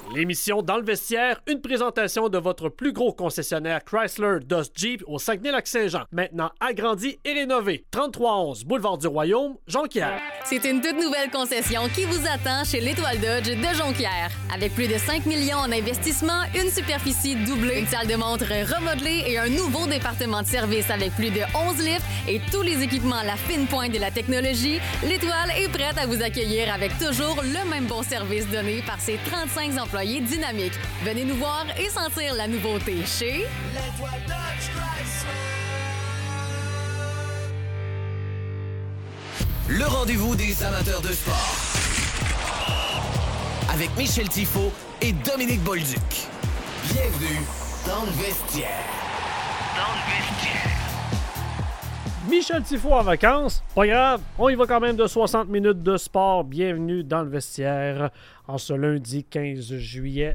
L'émission Dans le vestiaire, une présentation de votre plus gros concessionnaire Chrysler Dodge Jeep au Saguenay-Lac-Saint-Jean. Maintenant agrandi et rénové. 3311 Boulevard du Royaume, Jonquière. C'est une toute nouvelle concession qui vous attend chez l'Étoile Dodge de Jonquière. Avec plus de 5 millions en investissement, une superficie doublée, une salle de montre remodelée et un nouveau département de service avec plus de 11 lifts et tous les équipements à la fine pointe de la technologie, l'Étoile est prête à vous accueillir avec toujours le même bon service donné par ses 35 employés dynamiques. Venez nous voir et sentir la nouveauté chez l'Étoile Dodge Chrysler. Le rendez-vous des amateurs de sport. Avec Michel Tifo et Dominique Bolduc. Bienvenue dans le vestiaire. Michel Tifo en vacances, pas grave, on y va quand même de 60 minutes de sport. Bienvenue dans le vestiaire en ce lundi 15 juillet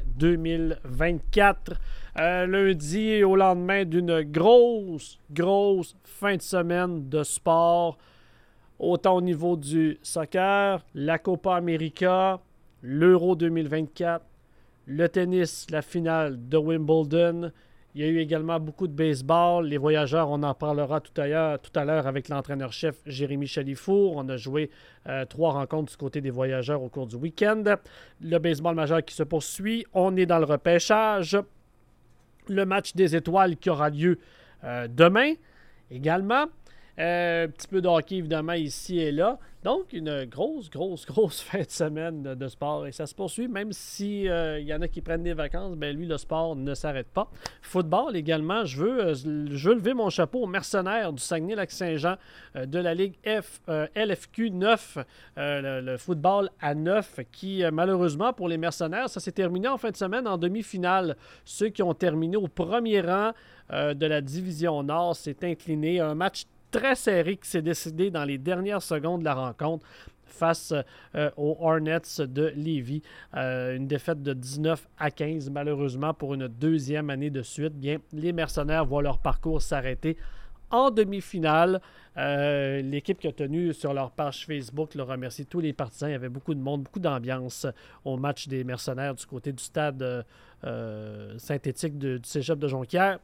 2024. Lundi au lendemain d'une grosse fin de semaine de sport. Autant au niveau du soccer, la Copa América, l'Euro 2024, le tennis, la finale de Wimbledon. Il y a eu également beaucoup de baseball. Les voyageurs, on en parlera tout à l'heure avec l'entraîneur-chef Jérémy Chalifour. On a joué 3 rencontres du côté des voyageurs au cours du week-end. Le baseball majeur qui se poursuit. On est dans le repêchage. Le match des étoiles qui aura lieu demain également. Un petit peu de hockey, évidemment, ici et là. Donc, une grosse fin de semaine de sport. Et ça se poursuit, même si y en a qui prennent des vacances, ben lui, le sport ne s'arrête pas. Football également, je veux lever mon chapeau aux mercenaires du Saguenay-Lac-Saint-Jean de la Ligue LFQ 9, le football à 9, qui, malheureusement, pour les mercenaires, ça s'est terminé en fin de semaine en demi-finale. Ceux qui ont terminé au premier rang de la division Nord s'est incliné. Un match très serré qui s'est décidé dans les dernières secondes de la rencontre face aux Hornets de Lévis. Une défaite de 19-15, malheureusement, pour une deuxième année de suite. Bien, les mercenaires voient leur parcours s'arrêter en demi-finale. L'équipe qui a tenu sur leur page Facebook le remercie tous les partisans. Il y avait beaucoup de monde, beaucoup d'ambiance au match des mercenaires du côté du stade synthétique du Cégep de Jonquière.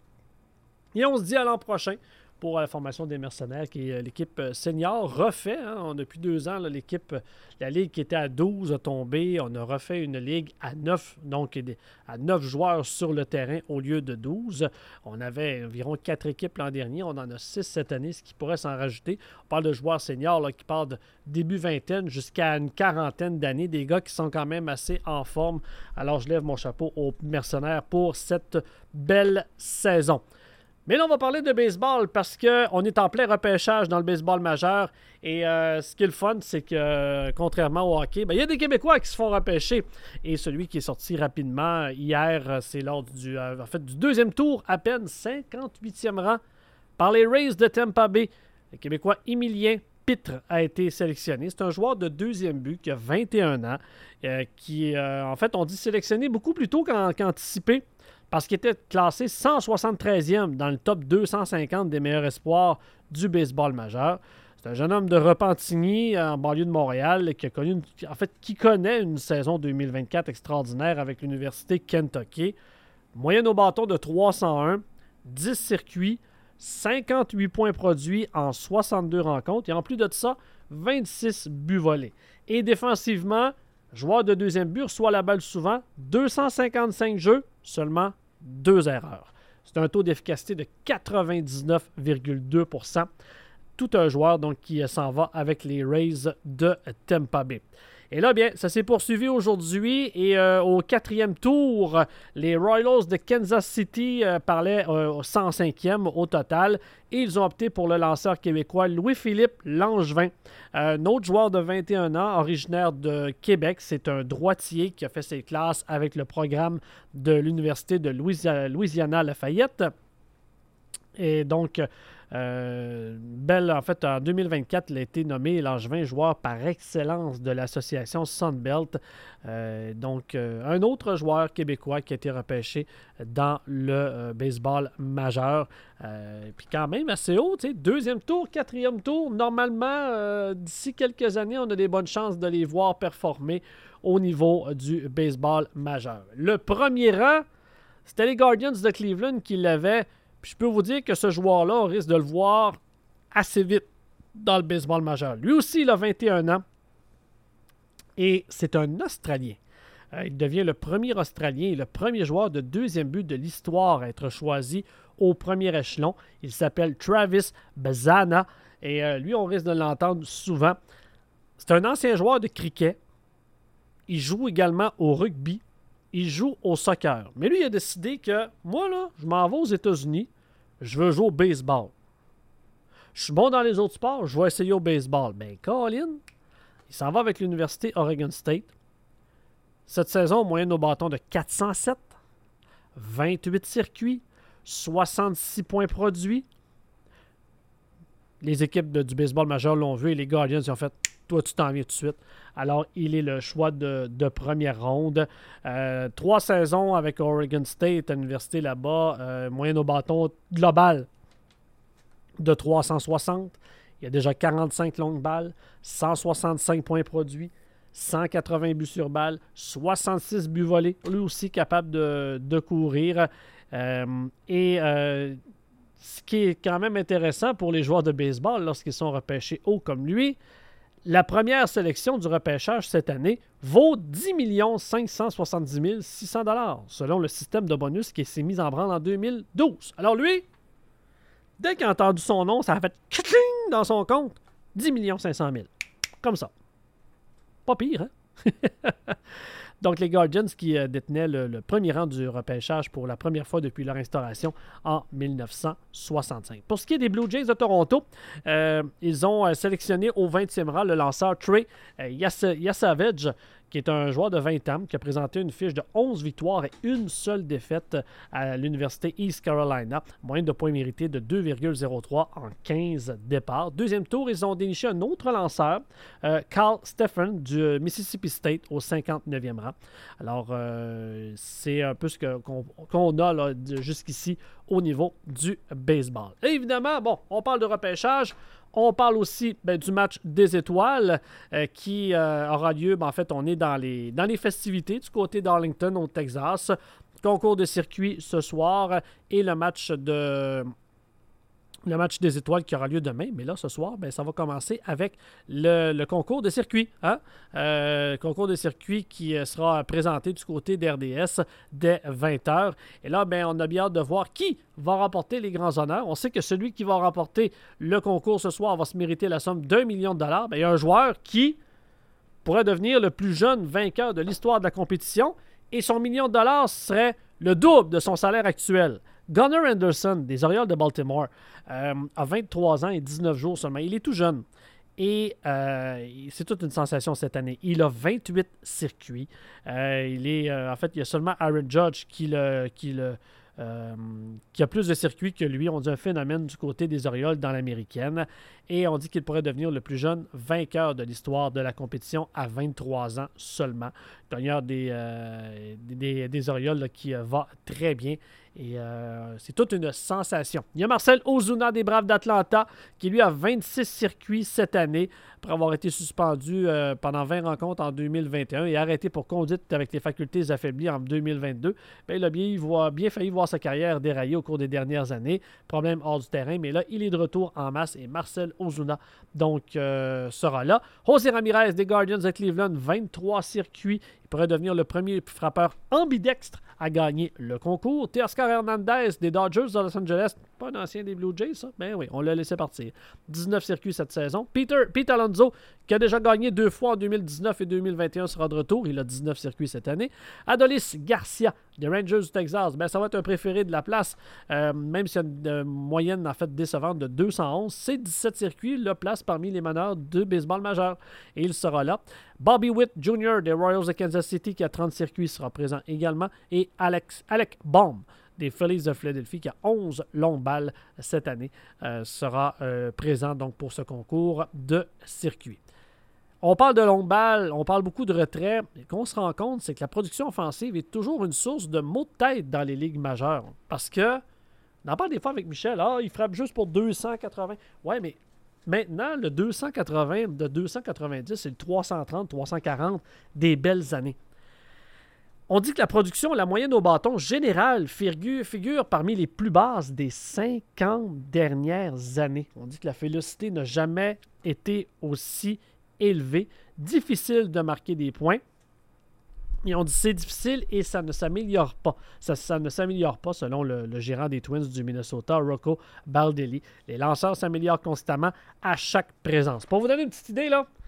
Et on se dit à l'an prochain pour la formation des mercenaires, qui est l'équipe senior refait. Depuis 2 ans, la ligue qui était à 12 a tombé. On a refait une ligue à 9, donc à 9 joueurs sur le terrain au lieu de 12. On avait environ 4 équipes l'an dernier. On en a 6 cette année, ce qui pourrait s'en rajouter. On parle de joueurs seniors là, qui partent de début vingtaine jusqu'à une quarantaine d'années. Des gars qui sont quand même assez en forme. Alors, je lève mon chapeau aux mercenaires pour cette belle saison. Mais là, on va parler de baseball parce qu'on est en plein repêchage dans le baseball majeur. Et ce qui est le fun, c'est que contrairement au hockey, il y a des Québécois qui se font repêcher. Et celui qui est sorti rapidement hier, c'est lors du deuxième tour, à peine 58e rang, par les Rays de Tampa Bay. Le Québécois Émilien Pitre a été sélectionné. C'est un joueur de deuxième but qui a 21 ans, qui, en fait, on dit sélectionné beaucoup plus tôt qu'anticipé. Parce qu'il était classé 173e dans le top 250 des meilleurs espoirs du baseball majeur. C'est un jeune homme de Repentigny, en banlieue de Montréal, qui connaît une saison 2024 extraordinaire avec l'Université Kentucky. Moyenne au bâton de 301, 10 circuits, 58 points produits en 62 rencontres. Et en plus de ça, 26 buts volés. Et défensivement, joueur de deuxième but reçoit la balle souvent, 255 jeux, seulement 2 erreurs. C'est un taux d'efficacité de 99,2%. Tout un joueur donc, qui s'en va avec les Rays de Tampa Bay. Et là, bien, ça s'est poursuivi aujourd'hui et au 4e tour, les Royals de Kansas City parlaient au 105e au total et ils ont opté pour le lanceur québécois Louis-Philippe Langevin. Un autre joueur de 21 ans, originaire de Québec, c'est un droitier qui a fait ses classes avec le programme de l'Université de Louisiana Lafayette. Et donc, Bell, en fait, en 2024, il a été nommé Langevin joueur par excellence de l'association Sunbelt. Donc, un autre joueur québécois qui a été repêché dans le baseball majeur. Puis quand même assez haut, tu sais, 2e tour, 4e tour. Normalement, d'ici quelques années, on a des bonnes chances de les voir performer au niveau du baseball majeur. Le premier rang, c'était les Guardians de Cleveland qui l'avaient. Puis je peux vous dire que ce joueur-là, on risque de le voir assez vite dans le baseball majeur. Lui aussi, il a 21 ans et c'est un Australien. Il devient le premier Australien et le premier joueur de 2e but de l'histoire à être choisi au premier échelon. Il s'appelle Travis Bazana et lui, on risque de l'entendre souvent. C'est un ancien joueur de cricket. Il joue également au rugby. Il joue au soccer. Mais lui, il a décidé que moi, là, je m'en vais aux États-Unis. Je veux jouer au baseball. Je suis bon dans les autres sports. Je vais essayer au baseball. Ben, Colin, il s'en va avec l'Université Oregon State. Cette saison, moyenne au bâton de 407, 28 circuits, 66 points produits. Les équipes du baseball majeur l'ont vu et les Guardians ils ont fait « Toi, tu t'en viens tout de suite ». Alors, il est le choix de première ronde. 3 saisons avec Oregon State à l'université là-bas. Moyenne au bâton global de 360. Il y a déjà 45 longues balles, 165 points produits, 180 buts sur balle, 66 buts volés. Lui aussi capable de courir. Ce qui est quand même intéressant pour les joueurs de baseball lorsqu'ils sont repêchés haut comme lui, la première sélection du repêchage cette année vaut 10 570 600 $, selon le système de bonus qui s'est mis en branle en 2012. Alors lui, dès qu'il a entendu son nom, ça a fait « kling » dans son compte. 10 500 000. Comme ça. Pas pire, hein? Donc, les Guardians qui détenaient le premier rang du repêchage pour la première fois depuis leur instauration en 1965. Pour ce qui est des Blue Jays de Toronto, ils ont sélectionné au 20e rang le lanceur Trey Yasavage, qui est un joueur de 20 ans, qui a présenté une fiche de 11 victoires et une seule défaite à l'Université East Carolina. Moyenne de points mérités de 2,03 en 15 départs. Deuxième tour, ils ont déniché un autre lanceur, Carl Stephen du Mississippi State au 59e rang. Alors, c'est un peu ce qu'on a là, jusqu'ici au niveau du baseball. Et évidemment, bon, on parle de repêchage. On parle aussi du match des étoiles qui aura lieu. En fait, on est dans les festivités du côté d'Arlington, au Texas. Concours de circuit ce soir et le match des étoiles qui aura lieu demain. Mais là, ce soir, ça va commencer avec le concours de circuit. Hein? Concours de circuit qui sera présenté du côté d'RDS dès 20h. Et là, on a bien hâte de voir qui va remporter les grands honneurs. On sait que celui qui va remporter le concours ce soir va se mériter la somme d'1 million de $. Il y a un joueur qui pourrait devenir le plus jeune vainqueur de l'histoire de la compétition et son $1 million serait le double de son salaire actuel. Gunnar Anderson, des Orioles de Baltimore, a 23 ans et 19 jours seulement. Il est tout jeune. Et c'est toute une sensation cette année. Il a 28 circuits. Il y a seulement Aaron Judge qui a plus de circuits que lui. On dit un phénomène du côté des Orioles dans l'américaine. Et on dit qu'il pourrait devenir le plus jeune vainqueur de l'histoire de la compétition à 23 ans seulement. Gagneur des Orioles là, qui va très bien. Et c'est toute une sensation. Il y a Marcell Ozuna des Braves d'Atlanta qui, lui, a 26 circuits cette année après avoir été suspendu pendant 20 rencontres en 2021 et arrêté pour conduite avec les facultés affaiblies en 2022. Il a bien failli voir sa carrière dérailler au cours des dernières années. Problème hors du terrain, mais là, il est de retour en masse et Marcell Ozuna, donc, sera là. José Ramirez des Guardians de Cleveland, 23 circuits. Il pourrait devenir le premier frappeur ambidextre à gagner le concours. Teoscar Hernandez des Dodgers de Los Angeles, pas un ancien des Blue Jays, ça? Ben oui, on l'a laissé partir. 19 circuits cette saison. Pete Alonso, qui a déjà gagné 2 fois en 2019 et 2021, sera de retour. Il a 19 circuits cette année. Adolis Garcia des Rangers du Texas, ça va être un préféré de la place, même s'il y a une moyenne en fait décevante de 211. C'est 17 circuits, la place parmi les meneurs de baseball majeur. Et il sera là. Bobby Witt Jr. des Royals de Kansas City, qui a 30 circuits, sera présent également. Et Alec Bohm des Phillies de Philadelphie, qui a 11 longues balles cette année, sera présent donc pour ce concours de circuit. On parle de longues balles, on parle beaucoup de retrait. Et qu'on se rend compte, c'est que la production offensive est toujours une source de maux de tête dans les ligues majeures. Parce que, on en parle des fois avec Michel, il frappe juste pour 280. Ouais, mais maintenant, le 280 de 290, c'est le 330, 340 des belles années. On dit que la production, la moyenne au bâton générale, figure parmi les plus basses des 50 dernières années. On dit que la vélocité n'a jamais été aussi élevée. Difficile de marquer des points. Et on dit que c'est difficile et ça ne s'améliore pas. Ça ne s'améliore pas selon le gérant des Twins du Minnesota, Rocco Baldelli. Les lanceurs s'améliorent constamment à chaque présence. Pour vous donner une petite idée, là,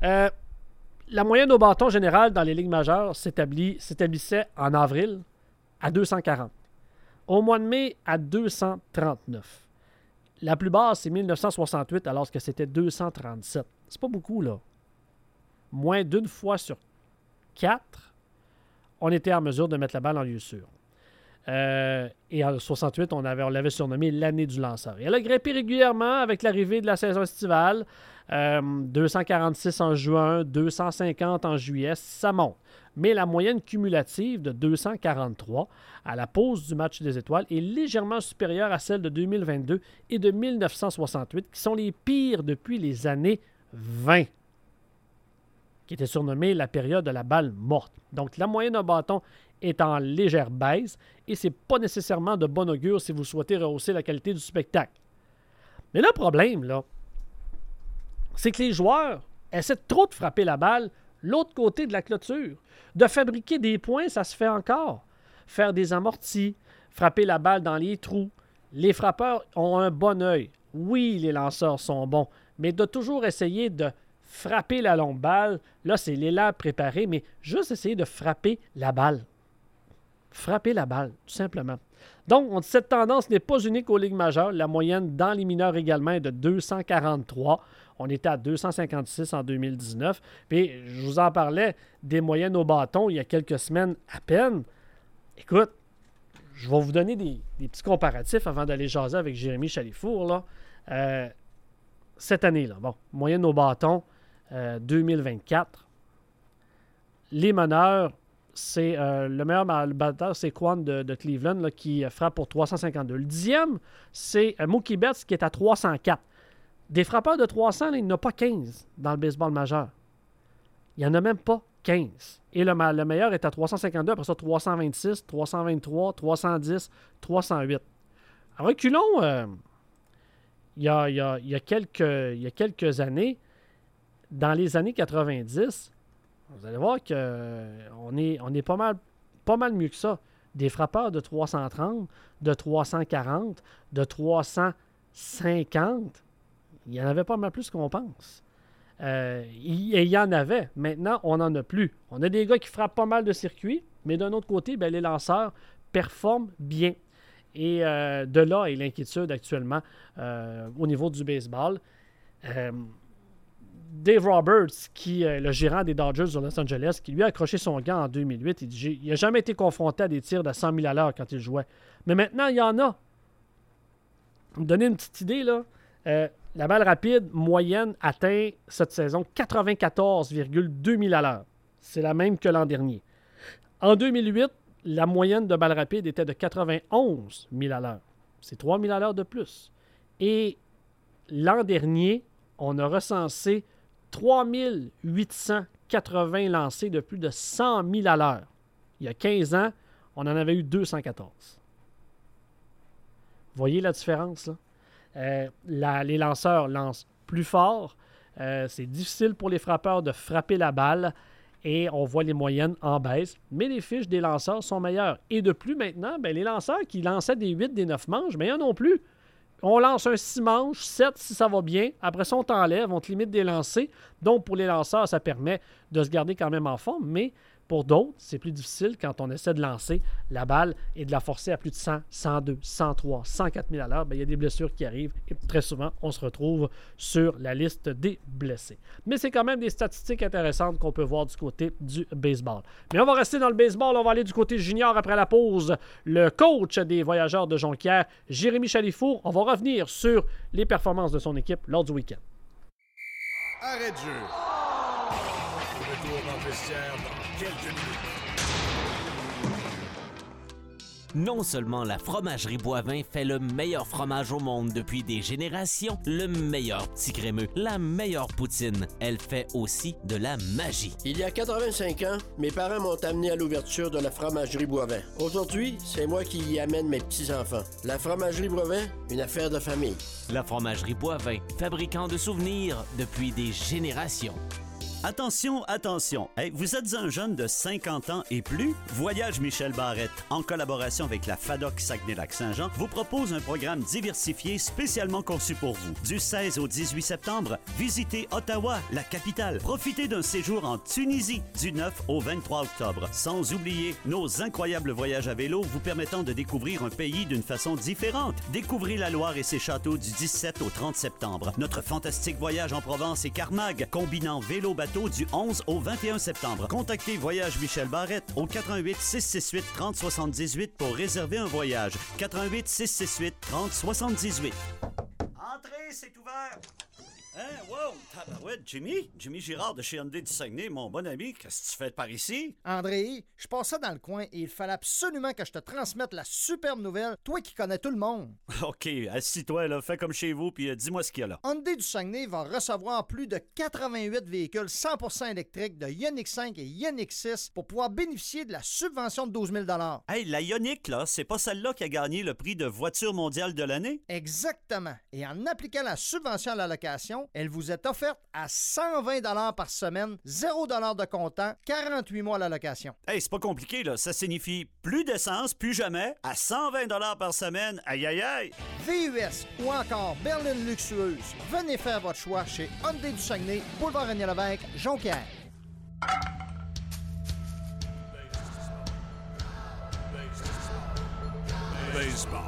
la moyenne au bâton général dans les ligues majeures s'établissait en avril à 240. Au mois de mai, à 239. La plus basse, c'est 1968, alors que c'était 237. C'est pas beaucoup, là. Moins d'une fois sur 4, on était en mesure de mettre la balle en lieu sûr. Et en 68, on l'avait surnommé l'année du lanceur. Et elle a grimpé régulièrement avec l'arrivée de la saison estivale. 246 en juin, 250 en juillet, ça monte. Mais la moyenne cumulative de 243 à la pause du match des étoiles est légèrement supérieure à celle de 2022 et de 1968, qui sont les pires depuis les années 20, qui était surnommée la période de la balle morte. Donc, la moyenne au bâton est en légère baisse et ce n'est pas nécessairement de bon augure si vous souhaitez rehausser la qualité du spectacle. Mais le problème, là, c'est que les joueurs essaient trop de frapper la balle l'autre côté de la clôture. De fabriquer des points, ça se fait encore. Faire des amortis, frapper la balle dans les trous. Les frappeurs ont un bon œil. Oui, les lanceurs sont bons, mais de toujours essayer de frapper la longue balle, là, c'est l'élan préparé, mais juste essayer de frapper la balle. Frapper la balle, tout simplement. Donc, cette tendance n'est pas unique aux ligues majeures. La moyenne dans les mineurs également est de 243. On était à 256 en 2019. Puis, je vous en parlais des moyennes au bâton il y a quelques semaines à peine. Écoute, je vais vous donner des petits comparatifs avant d'aller jaser avec Jérémy Chalifour, là. Cette année-là, bon, moyenne au bâton 2024. Les meneurs, c'est le meilleur batteur, c'est Kwan de Cleveland là, qui frappe pour 352. Le 10e, c'est Mookie Betts qui est à 304. Des frappeurs de 300, là, il n'y en a pas 15 dans le baseball majeur. Il n'y en a même pas 15. Et le meilleur est à 352, après ça 326, 323, 310, 308. À reculons, il y a quelques années, dans les années 90, vous allez voir qu'on est pas mal mieux que ça. Des frappeurs de 330, de 340, de 350, il y en avait pas mal plus qu'on pense. Il y en avait. Maintenant, on n'en a plus. On a des gars qui frappent pas mal de circuits, mais d'un autre côté, les lanceurs performent bien. Et de là est l'inquiétude actuellement au niveau du baseball. Dave Roberts, qui est le gérant des Dodgers de Los Angeles, qui lui a accroché son gant en 2008, il dit il n'a jamais été confronté à des tirs de 100 000 à l'heure quand il jouait. Mais maintenant, il y en a. Pour me donner une petite idée, là, la balle rapide moyenne atteint cette saison 94,2 000 à l'heure. C'est la même que l'an dernier. En 2008, la moyenne de balle rapide était de 91 000 à l'heure. C'est 3 000 à l'heure de plus. Et l'an dernier, on a recensé 3 880 lancés de plus de 100 000 à l'heure. Il y a 15 ans, on en avait eu 214. Voyez la différence, là? Les lanceurs lancent plus fort. C'est difficile pour les frappeurs de frapper la balle. Et on voit les moyennes en baisse. Mais les fiches des lanceurs sont meilleures. Et de plus, maintenant, les lanceurs qui lançaient des 8, des 9 manches, il n'y en a plus. On lance un 6 manches, 7 si ça va bien. Après ça, on t'enlève, on te limite des lancers. Donc, pour les lanceurs, ça permet de se garder quand même en forme. Mais Pour d'autres, c'est plus difficile quand on essaie de lancer la balle et de la forcer à plus de 100, 102, 103, 104 000 à l'heure. Il y a des blessures qui arrivent et très souvent, on se retrouve sur la liste des blessés. Mais c'est quand même des statistiques intéressantes qu'on peut voir du côté du baseball. Mais on va rester dans le baseball, on va aller du côté junior après la pause. Le coach des Voyageurs de Jonquière, Jérémy Chalifour, on va revenir sur les performances de son équipe lors du week-end. Arrêt de jeu. Retour dans le vestiaire dans quelques minutes. Non seulement la fromagerie Boivin fait le meilleur fromage au monde depuis des générations, le meilleur petit crémeux, la meilleure poutine, elle fait aussi de la magie. Il y a 85 ans, mes parents m'ont amené à l'ouverture de la fromagerie Boivin. Aujourd'hui, c'est moi qui y amène mes petits-enfants. La fromagerie Boivin, une affaire de famille. La fromagerie Boivin, fabricant de souvenirs depuis des générations. Attention, attention. Hey, vous êtes un jeune de 50 ans et plus? Voyage Michel Barrette, en collaboration avec la FADOC Saguenay-Lac-Saint-Jean, vous propose un programme diversifié spécialement conçu pour vous. Du 16 au 18 septembre, visitez Ottawa, la capitale. Profitez d'un séjour en Tunisie du 9 au 23 octobre. Sans oublier nos incroyables voyages à vélo vous permettant de découvrir un pays d'une façon différente. Découvrez la Loire et ses châteaux du 17 au 30 septembre. Notre fantastique voyage en Provence et Carmag, combinant vélo-bateau du 11 au 21 septembre. Contactez Voyage Michel Barrette au 88 668 30 78 pour réserver un voyage. 88 668 30 78. Entrez, c'est ouvert. Hein, wow, tabarouette, Jimmy Girard de chez Hyundai du Saguenay, mon bon ami, qu'est-ce que tu fais par ici? André, je passais dans le coin et il fallait absolument que je te transmette la superbe nouvelle, toi qui connais tout le monde. OK, assis-toi, là, fais comme chez vous, puis dis-moi ce qu'il y a là. Hyundai du Saguenay va recevoir plus de 88 véhicules 100% électriques de Ioniq 5 et Ioniq 6 pour pouvoir bénéficier de la subvention de 12 000 $. Hey, la Ioniq, là, c'est pas celle-là qui a gagné le prix de voiture mondiale de l'année? Exactement. Et en appliquant la subvention à la location, elle vous est offerte à 120 $ par semaine, 0 $ de comptant, 48 mois à la location. Hey, c'est pas compliqué, là. Ça signifie plus d'essence, plus jamais, à 120 $ par semaine. Aïe, aïe, aïe! VUS ou encore berline luxueuse, venez faire votre choix chez Hyundai du Saguenay, boulevard René-Lévesque, Jonquière. Baseball.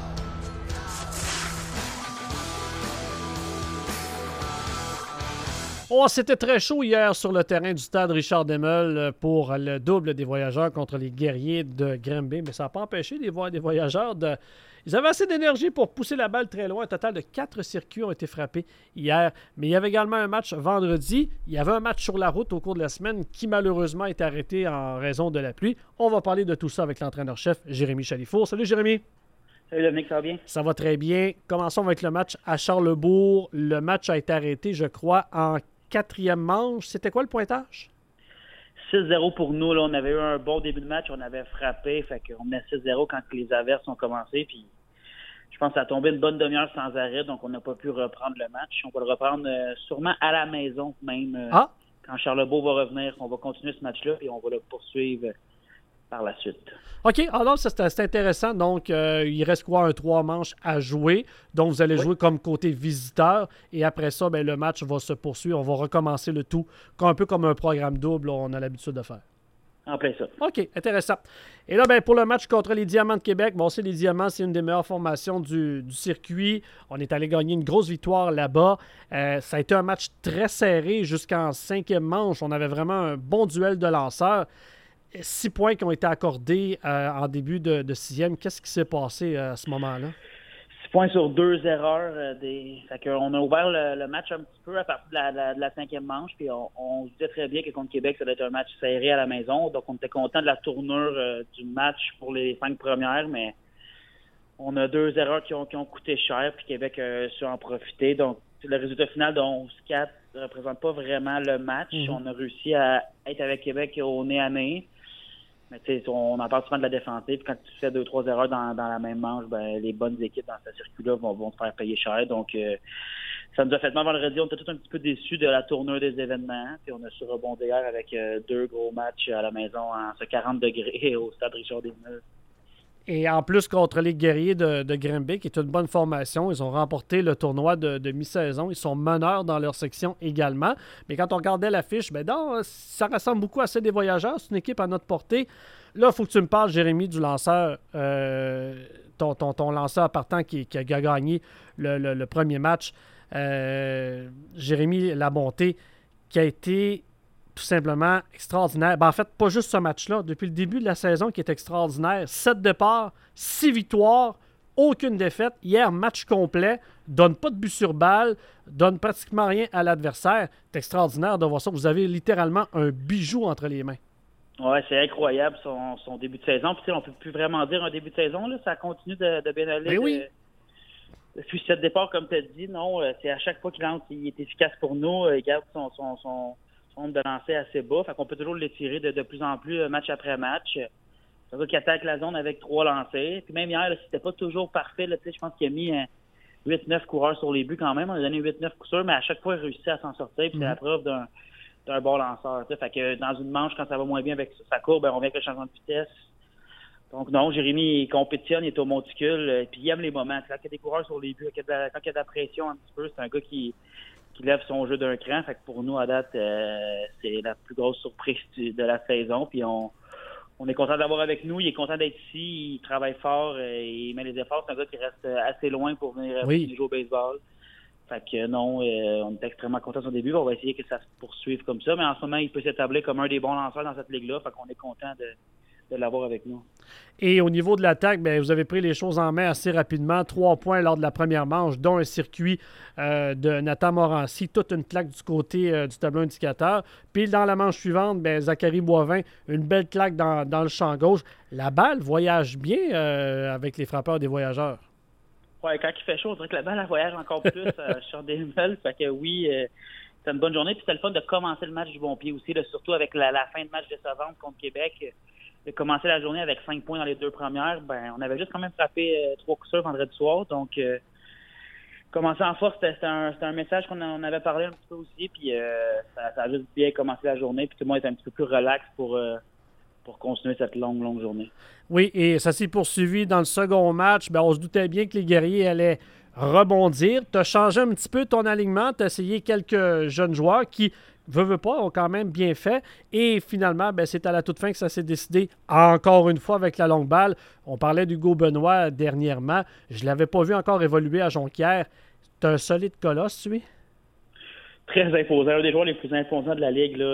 Oh, c'était très chaud hier sur le terrain du stade Richard Demel pour le double des Voyageurs contre les Guerriers de Granby, mais ça n'a pas empêché des Voyageurs de... Ils avaient assez d'énergie pour pousser la balle très loin. Un total de 4 circuits ont été frappés hier. Mais il y avait également un match vendredi. Il y avait un match sur la route au cours de la semaine qui malheureusement est arrêté en raison de la pluie. On va parler de tout ça avec l'entraîneur-chef Jérémy Chalifour. Salut Jérémy! Salut Dominique, ça va bien? Ça va très bien. Commençons avec le match à Charlesbourg. Le match a été arrêté, je crois, en 4e manche. C'était quoi le pointage? 6-0 pour nous. Là, on avait eu un bon début de match. On avait frappé. Fait qu'on met 6-0 quand les averses ont commencé. Puis je pense que ça a tombé une bonne demi-heure sans arrêt. Donc, on n'a pas pu reprendre le match. On va le reprendre sûrement à la maison même. Quand Charlesbourg va revenir, on va continuer ce match-là et on va le poursuivre par la suite. OK. Alors, ça, c'est intéressant. Donc, il reste quoi? Un 3 manches à jouer. Donc, vous allez jouer comme côté visiteur. Et après ça, le match va se poursuivre. On va recommencer le tout un peu comme un programme double. On a l'habitude de faire. En plein ça. OK. Intéressant. Et là, pour le match contre les Diamants de Québec, c'est les Diamants, c'est une des meilleures formations du circuit. On est allé gagner une grosse victoire là-bas. Ça a été un match très serré jusqu'en 5e manche. On avait vraiment un bon duel de lanceurs. 6 points qui ont été accordés en début de 6e. Qu'est-ce qui s'est passé à ce moment-là? 6 points sur 2 erreurs. Fait qu'on a ouvert le match un petit peu à partir de la 5e manche. Puis on se disait très bien que contre Québec, ça allait être un match serré à la maison. Donc on était content de la tournure du match pour les 5 premières. Mais on a 2 erreurs qui ont coûté cher. Puis Québec a su en profiter. Donc le résultat final de 11-4 ne représente pas vraiment le match. On a réussi à être avec Québec au nez à nez. Mais tu sais, on en parle souvent de la défensive. Quand tu fais 2-3 erreurs dans la même manche, les bonnes équipes dans ce circuit-là vont te faire payer cher. Donc, ça nous a fait mal vendredi. On était tous un petit peu déçus de la tournure des événements. Puis on a su rebondir hier avec 2 gros matchs à la maison en ce 40 degrés au stade Richard Demel. Et en plus, contre les Guerriers de Granby, qui est une bonne formation, ils ont remporté le tournoi de mi-saison. Ils sont meneurs dans leur section également. Mais quand on regardait l'affiche, ça ressemble beaucoup à celle des Voyageurs. C'est une équipe à notre portée. Là, il faut que tu me parles, Jérémy, du lanceur, ton lanceur partant qui a gagné le premier match. Jérémy Labonté, qui a été tout simplement extraordinaire. En fait, pas juste ce match-là. Depuis le début de la saison, qui est extraordinaire. 7 départs, 6 victoires, aucune défaite. Hier, match complet. Donne pas de but sur balle. Donne pratiquement rien à l'adversaire. C'est extraordinaire de voir ça. Vous avez littéralement un bijou entre les mains. Oui, c'est incroyable son début de saison. Puis, on ne peut plus vraiment dire un début de saison. Là. Ça continue de bien aller. Oui. Depuis 7 départs, comme tu as dit, non, c'est à chaque fois qu'il lance, il est efficace pour nous. Il garde son nombre de lancers assez bas. Fait qu'on peut toujours l'étirer de plus en plus match après match. C'est un gars qui attaque la zone avec 3 lancers. Puis même hier, là, c'était pas toujours parfait. Là, je pense qu'il a mis 8-9 coureurs sur les buts quand même. On a donné 8-9 coups sûrs, mais à chaque fois, il réussit à s'en sortir. Puis c'est la preuve d'un bon lanceur. Fait que dans une manche, quand ça va moins bien avec sa courbe, on vient avec le changement de vitesse. Donc non, Jérémy, il compétitionne, il est au monticule, puis il aime les moments. Quand il y a des coureurs sur les buts, quand il y a de la pression un petit peu, c'est un gars qui lève son jeu d'un cran. Fait que pour nous, à date, c'est la plus grosse surprise de la saison. Puis on est content de l'avoir avec nous. Il est content d'être ici. Il travaille fort. Il met les efforts. C'est un gars qui reste assez loin pour venir jouer au baseball. Fait que non, on est extrêmement content de son début. On va essayer que ça se poursuive comme ça. Mais en ce moment, il peut s'établir comme un des bons lanceurs dans cette ligue-là. Fait qu'on est content de l'avoir avec nous. Et au niveau de l'attaque, vous avez pris les choses en main assez rapidement. 3 points lors de la première manche, dont un circuit de Nathan Morancy, toute une claque du côté du tableau indicateur. Puis dans la manche suivante, Zachary Boivin, une belle claque dans le champ gauche. La balle voyage bien avec les frappeurs des Voyageurs. Oui, quand il fait chaud, on dirait que la balle elle voyage encore plus sur des meules. Fait que oui, c'est une bonne journée. Puis c'était le fun de commencer le match du bon pied aussi, là, surtout avec la fin de match décevante contre Québec. De commencer la journée avec 5 points dans les 2 premières, on avait juste quand même frappé 3 coups sûrs vendredi soir. Donc, commencer en force, c'était un message qu'on en avait parlé un petit peu aussi. Puis, ça a juste bien commencé la journée. Puis, tout le monde est un petit peu plus relax pour continuer cette longue journée. Oui, et ça s'est poursuivi dans le second match. On se doutait bien que les Guerriers allaient rebondir. Tu as changé un petit peu ton alignement. Tu as essayé quelques jeunes joueurs qui, veut pas, ont quand même bien fait. Et finalement, c'est à la toute fin que ça s'est décidé, encore une fois, avec la longue balle. On parlait d'Hugo Benoît dernièrement. Je ne l'avais pas vu encore évoluer à Jonquière. C'est un solide colosse, lui. Très imposant. Un des joueurs les plus imposants de la Ligue. Là,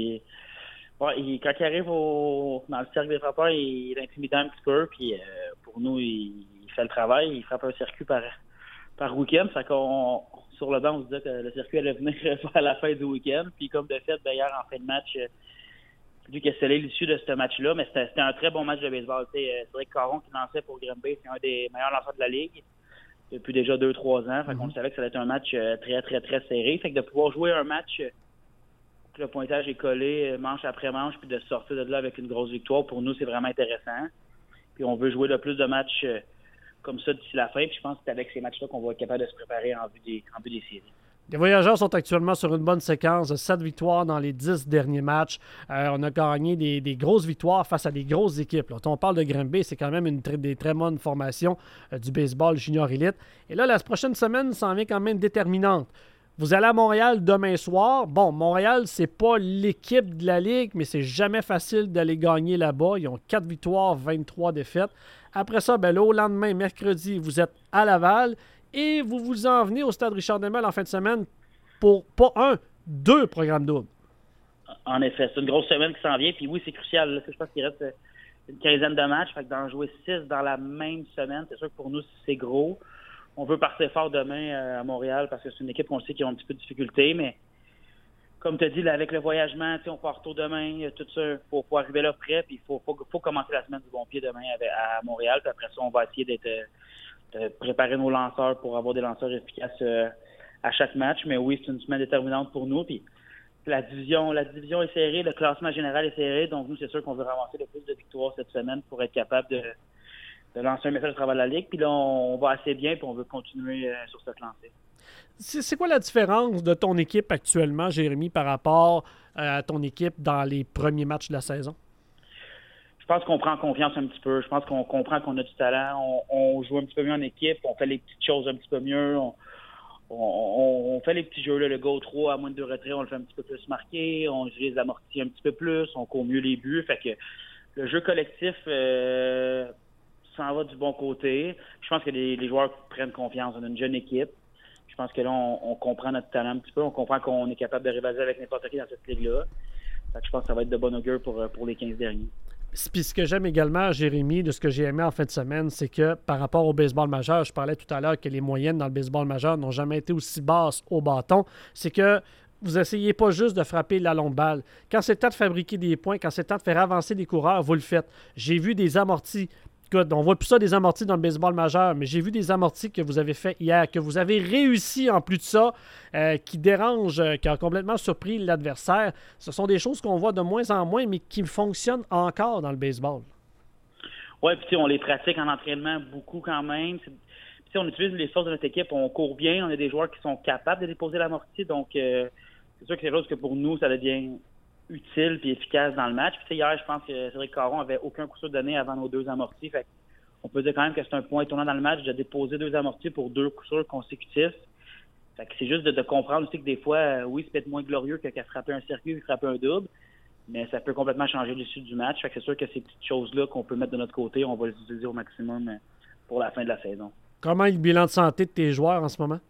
quand il arrive dans le cercle des frappeurs, il est intimidant un petit peu. Puis pour nous, il fait le travail. Il frappe un circuit par week-end. Fait qu'on, sur le banc, on se disait que le circuit allait venir à la fin du week-end. Puis comme de fait, hier, en fin de match, c'est lui qui a scellé l'issue de ce match-là. Mais c'était un très bon match de baseball. C'est vrai que Caron qui lançait pour Granby, c'est un des meilleurs lanceurs de la Ligue depuis déjà 2-3 ans. Fait qu'on savait que ça allait être un match très, très, très serré. Fait que de pouvoir jouer un match que le pointage est collé manche après manche, puis de sortir de là avec une grosse victoire, pour nous, c'est vraiment intéressant. Puis on veut jouer le plus de matchs comme ça d'ici la fin. Puis je pense que c'est avec ces matchs-là qu'on va être capable de se préparer en vue des séries. Les Voyageurs sont actuellement sur une bonne séquence de 7 victoires dans les 10 derniers matchs. On a gagné des grosses victoires face à des grosses équipes. Là, on parle de Granby, c'est quand même des très bonnes formations du baseball junior élite. Et là, la prochaine semaine s'en vient quand même déterminante. Vous allez à Montréal demain soir. Bon, Montréal, c'est pas l'équipe de la Ligue, mais c'est jamais facile d'aller gagner là-bas. Ils ont 4 victoires, 23 défaites. Après ça, là, au lendemain, mercredi, vous êtes à Laval et vous vous en venez au Stade Richard-Desmond en fin de semaine pour pas 2 programmes doubles. En effet, c'est une grosse semaine qui s'en vient. Puis oui, c'est crucial. Là, je pense qu'il reste une quinzaine de matchs. Fait que d'en jouer 6 dans la même semaine, c'est sûr que pour nous, c'est gros. On veut partir fort demain à Montréal parce que c'est une équipe qu'on sait qui a un petit peu de difficulté, mais comme tu as dit, là, avec le voyagement, on part tôt demain, tout ça, il faut arriver là près, puis il faut commencer la semaine du bon pied demain à Montréal, puis après ça, on va essayer de préparer nos lanceurs pour avoir des lanceurs efficaces à chaque match, mais oui, c'est une semaine déterminante pour nous, puis la division est serrée, le classement général est serré, donc nous, c'est sûr qu'on veut ramasser le plus de victoires cette semaine pour être capable de lancer un message à travers la Ligue. Puis là, on va assez bien, puis on veut continuer sur cette lancée. C'est quoi la différence de ton équipe actuellement, Jérémy, par rapport à ton équipe dans les premiers matchs de la saison? je pense qu'on prend confiance un petit peu. Je pense qu'on comprend qu'on a du talent. On joue un petit peu mieux en équipe. On fait les petites choses un petit peu mieux. On fait les petits jeux, là, le go 3 à moins de 2 retraits, on le fait un petit peu plus marquer. On utilise l'amorti un petit peu plus. On court mieux les buts. Fait que le jeu collectif s'en va du bon côté. Je pense que les joueurs prennent confiance. On a une jeune équipe. Je pense que là, on comprend notre talent un petit peu. On comprend qu'on est capable de rivaliser avec n'importe qui dans cette ligue-là. Fait que je pense que ça va être de bon augure pour les 15 derniers. Puis ce que j'aime également, Jérémy, de ce que j'ai aimé en fin de semaine, c'est que par rapport au baseball majeur, je parlais tout à l'heure que les moyennes dans le baseball majeur n'ont jamais été aussi basses au bâton, c'est que vous essayez pas juste de frapper la longue balle. Quand c'est le temps de fabriquer des points, quand c'est le temps de faire avancer des coureurs, vous le faites. J'ai vu des amortis. Écoute, on voit plus ça des amortis dans le baseball majeur, mais j'ai vu des amortis que vous avez fait hier, que vous avez réussi en plus de ça, qui dérangent, qui a complètement surpris l'adversaire. Ce sont des choses qu'on voit de moins en moins, mais qui fonctionnent encore dans le baseball. Oui, puis on les pratique en entraînement beaucoup quand même. Puis on utilise les forces de notre équipe, on court bien, on a des joueurs qui sont capables de déposer l'amorti, donc c'est sûr que c'est chose que pour nous, ça devient utile et efficace dans le match. Puis hier, je pense que Cédric Caron n'avait aucun coup sûr donné avant nos 2 amortis. Fait on peut dire quand même que c'est un point tournant dans le match de déposer 2 amortis pour 2 coups sûrs consécutifs. Fait que c'est juste de comprendre aussi que des fois, oui, c'est peut-être moins glorieux qu'à frapper un circuit ou frapper un double, mais ça peut complètement changer l'issue du match. Fait que c'est sûr que ces petites choses-là qu'on peut mettre de notre côté, on va les utiliser au maximum pour la fin de la saison. Comment est le bilan de santé de tes joueurs en ce moment?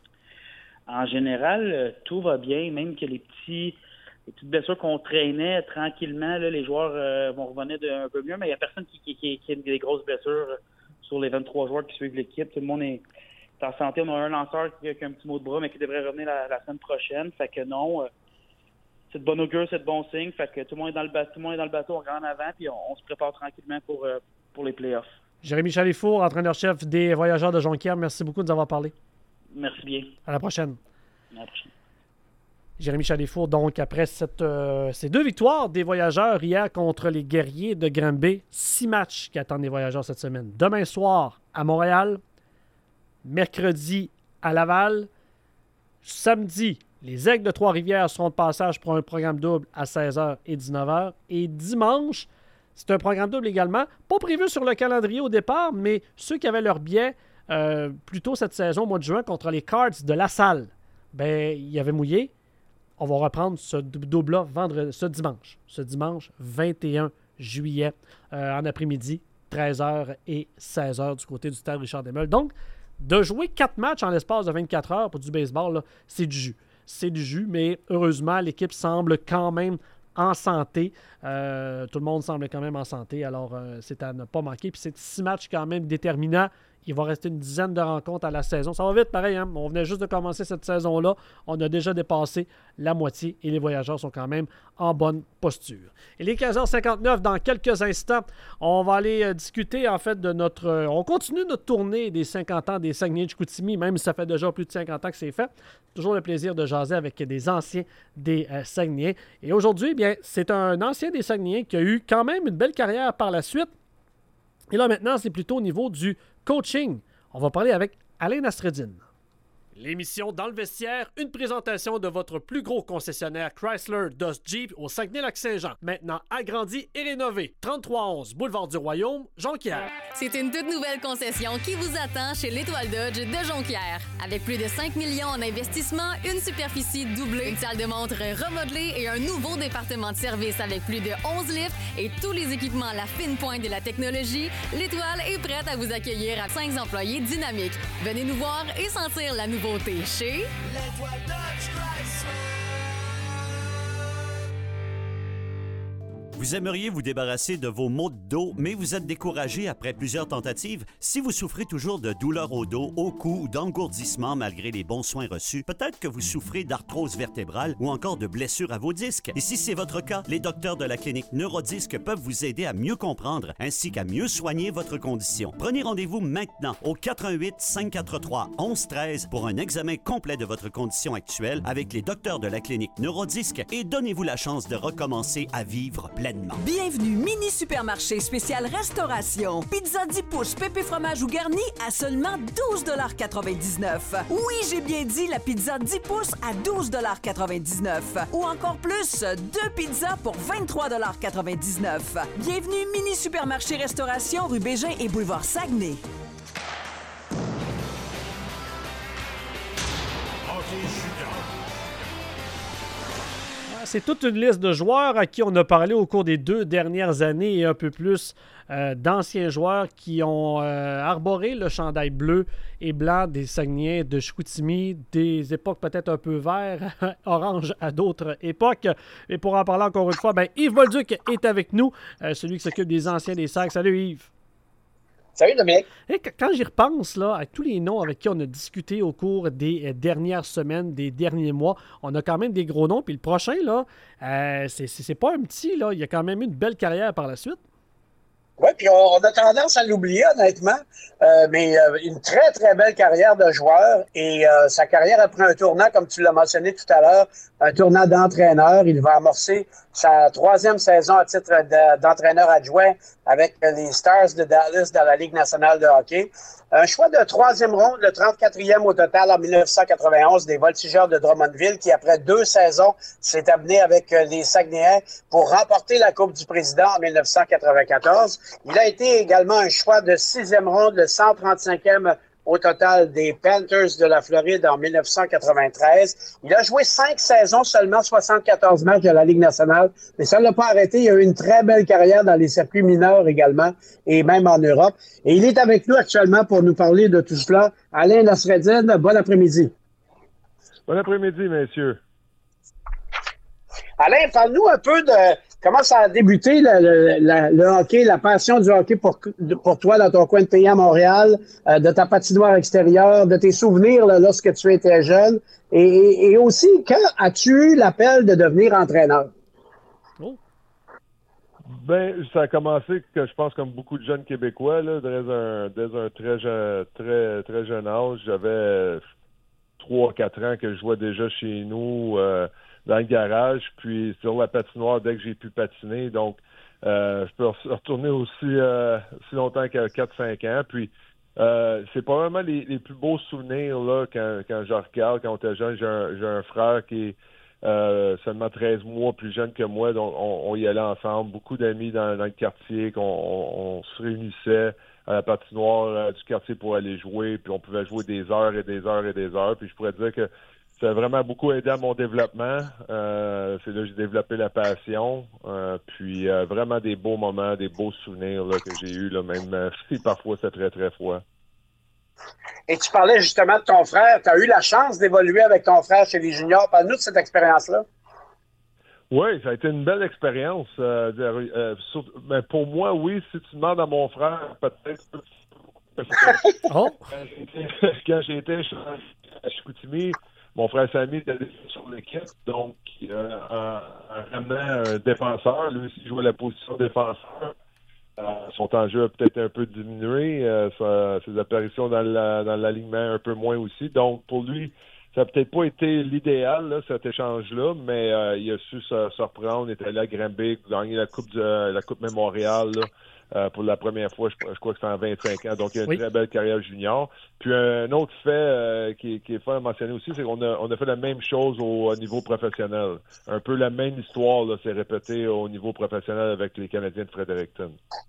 En général, tout va bien, même que les petites blessures qu'on traînait tranquillement, là, les joueurs vont revenir un peu mieux, mais il n'y a personne qui a des grosses blessures sur les 23 joueurs qui suivent l'équipe. Tout le monde est en santé. On a un lanceur qui a un petit mot de bras, mais qui devrait revenir la semaine prochaine. Fait que non, c'est de bon augure, c'est de bon signe. Fait que tout le monde est dans le bateau, on regarde en avant, puis on se prépare tranquillement pour les playoffs. Jérémy Chalifour, entraîneur-chef des Voyageurs de Jonquière, merci beaucoup de nous avoir parlé. Merci bien. À la prochaine. À la prochaine. Jérémy Chalifour, donc, après ces 2 victoires des Voyageurs hier contre les Guerriers de Granby, 6 matchs qui attendent les Voyageurs cette semaine. Demain soir à Montréal, mercredi à Laval, samedi, les Aigles de Trois-Rivières seront de passage pour un programme double à 16h et 19h. Et dimanche, c'est un programme double également, pas prévu sur le calendrier au départ, mais ceux qui avaient leur billet plus tôt cette saison, au mois de juin, contre les Cards de La Salle, ben, il y avait mouillé. On va reprendre ce double-là ce dimanche 21 juillet, en après-midi, 13h et 16h du côté du stade Richard Desmeules. Donc, de jouer 4 matchs en l'espace de 24 heures pour du baseball, là, c'est du jus. C'est du jus, mais heureusement, l'équipe semble quand même en santé. Tout le monde semble quand même en santé, alors c'est à ne pas manquer. Puis c'est 6 matchs quand même déterminants. Il va rester une dizaine de rencontres à la saison. Ça va vite, pareil. Hein? On venait juste de commencer cette saison-là. On a déjà dépassé la moitié et les Voyageurs sont quand même en bonne posture. Il est 15h59. Dans quelques instants, on va aller discuter en fait de on continue notre tournée des 50 ans des Saguenay de Chicoutimi, même si ça fait déjà plus de 50 ans que c'est fait. Toujours le plaisir de jaser avec des anciens des Saguenayens. Et aujourd'hui, eh bien, c'est un ancien des Saguenayens qui a eu quand même une belle carrière par la suite. Et là, maintenant, c'est plutôt au niveau du coaching. On va parler avec Alain Astredine. L'émission Dans le vestiaire, une présentation de votre plus gros concessionnaire Chrysler Dodge Jeep au Saguenay-Lac-Saint-Jean. Maintenant agrandi et rénové. 3311 Boulevard du Royaume, Jonquière. C'est une toute nouvelle concession qui vous attend chez l'Étoile Dodge de Jonquière. Avec plus de 5 millions en investissement, une superficie doublée, une salle de montre remodelée et un nouveau département de service avec plus de 11 lifts et tous les équipements à la fine pointe de la technologie, l'Étoile est prête à vous accueillir à 5 employés dynamiques. Venez nous voir et sentir la nouveauté chez L'Étoile Dodge Chrysler. Vous aimeriez vous débarrasser de vos maux de dos, mais vous êtes découragé après plusieurs tentatives? Si vous souffrez toujours de douleurs au dos, au cou ou d'engourdissement malgré les bons soins reçus, peut-être que vous souffrez d'arthrose vertébrale ou encore de blessures à vos disques. Et si c'est votre cas, les docteurs de la clinique Neurodisc peuvent vous aider à mieux comprendre ainsi qu'à mieux soigner votre condition. Prenez rendez-vous maintenant au 88 543 1113 pour un examen complet de votre condition actuelle avec les docteurs de la clinique Neurodisc et donnez-vous la chance de recommencer à vivre pleinement. l'événement. Bienvenue Mini Supermarché spécial restauration. Pizza 10 pouces, pépé fromage ou garni à seulement 12,99 $. Oui, j'ai bien dit la pizza 10 pouces à 12,99 $. Ou encore plus, 2 pizzas pour 23,99 $. Bienvenue Mini Supermarché Restauration, rue Bégin et boulevard Saguenay. C'est toute une liste de joueurs à qui on a parlé au cours des 2 dernières années et un peu plus d'anciens joueurs qui ont arboré le chandail bleu et blanc des Saguenayens de Chicoutimi, des époques peut-être un peu vert, orange à d'autres époques. Et pour en parler encore une fois, Yves Bolduc est avec nous, celui qui s'occupe des anciens des Sacs. Salut Yves! Salut Dominique! Et quand j'y repense là, à tous les noms avec qui on a discuté au cours des dernières semaines, des derniers mois, on a quand même des gros noms. Puis le prochain, là, c'est pas un petit, là. Il a quand même eu une belle carrière par la suite. Oui, puis on a tendance à l'oublier, honnêtement, mais une très, très belle carrière de joueur. Et sa carrière a pris un tournant, comme tu l'as mentionné tout à l'heure, un tournant d'entraîneur. Il va amorcer sa 3e saison à titre d'entraîneur adjoint avec les Stars de Dallas dans la Ligue nationale de hockey. Un choix de 3e ronde, le 34e au total en 1991 des Voltigeurs de Drummondville qui, après 2 saisons, s'est amené avec les Saguenayens pour remporter la Coupe du Président en 1994. Il a été également un choix de 6e ronde, le 135e au total des Panthers de la Floride en 1993. Il a joué 5 saisons, seulement 74 matchs de la Ligue nationale, mais ça ne l'a pas arrêté. Il a eu une très belle carrière dans les circuits mineurs également, et même en Europe. Et il est avec nous actuellement pour nous parler de tout cela. Alain Nasreddine, bon après-midi. Bon après-midi, messieurs. Alain, parle-nous un peu de comment ça a débuté le hockey, la passion du hockey pour toi dans ton coin de pays à Montréal, de ta patinoire extérieure, de tes souvenirs là, lorsque tu étais jeune. Et aussi, quand as-tu eu l'appel de devenir entraîneur? Oh. Ben, ça a commencé, que je pense, comme beaucoup de jeunes Québécois, là, dès un très jeune âge. J'avais 3-4 ans que je jouais déjà chez nous dans le garage, puis sur la patinoire dès que j'ai pu patiner. Donc, je peux retourner aussi longtemps que 4-5 ans. Puis, c'est probablement les plus beaux souvenirs là quand je regarde, quand on était jeune. J'ai un frère qui est seulement 13 mois plus jeune que moi, donc on y allait ensemble. Beaucoup d'amis dans le quartier, on se réunissait à la patinoire du quartier pour aller jouer, puis on pouvait jouer des heures et des heures et des heures. Puis je pourrais dire que ça a vraiment beaucoup aidé à mon développement. C'est là que j'ai développé la passion. Puis vraiment des beaux moments, des beaux souvenirs là, que j'ai eus, là, même si parfois c'est très, très froid. Et tu parlais justement de ton frère. Tu as eu la chance d'évoluer avec ton frère chez les juniors. Parle-nous de cette expérience-là. Oui, ça a été une belle expérience. Mais pour moi, oui, si tu demandes à mon frère, peut-être... Oh. Quand j'étais à Chicoutimi, mon frère Samy était sur l'équipe, donc en ramenant un défenseur, lui aussi jouait la position défenseur. Son temps de jeu a peut-être un peu diminué, ses apparitions dans l'alignement un peu moins aussi. Donc pour lui, ça n'a peut-être pas été l'idéal, là, cet échange-là, mais il a su se reprendre. Il était allé à Granby, gagner la Coupe Mémorial là, pour la première fois, je crois que c'est en 25 ans. Donc, il a une très belle carrière junior. Puis, un autre fait qui est fun à mentionner aussi, c'est qu'on a fait la même chose au niveau professionnel. Un peu la même histoire là, s'est répétée au niveau professionnel avec les Canadiens de Fredericton.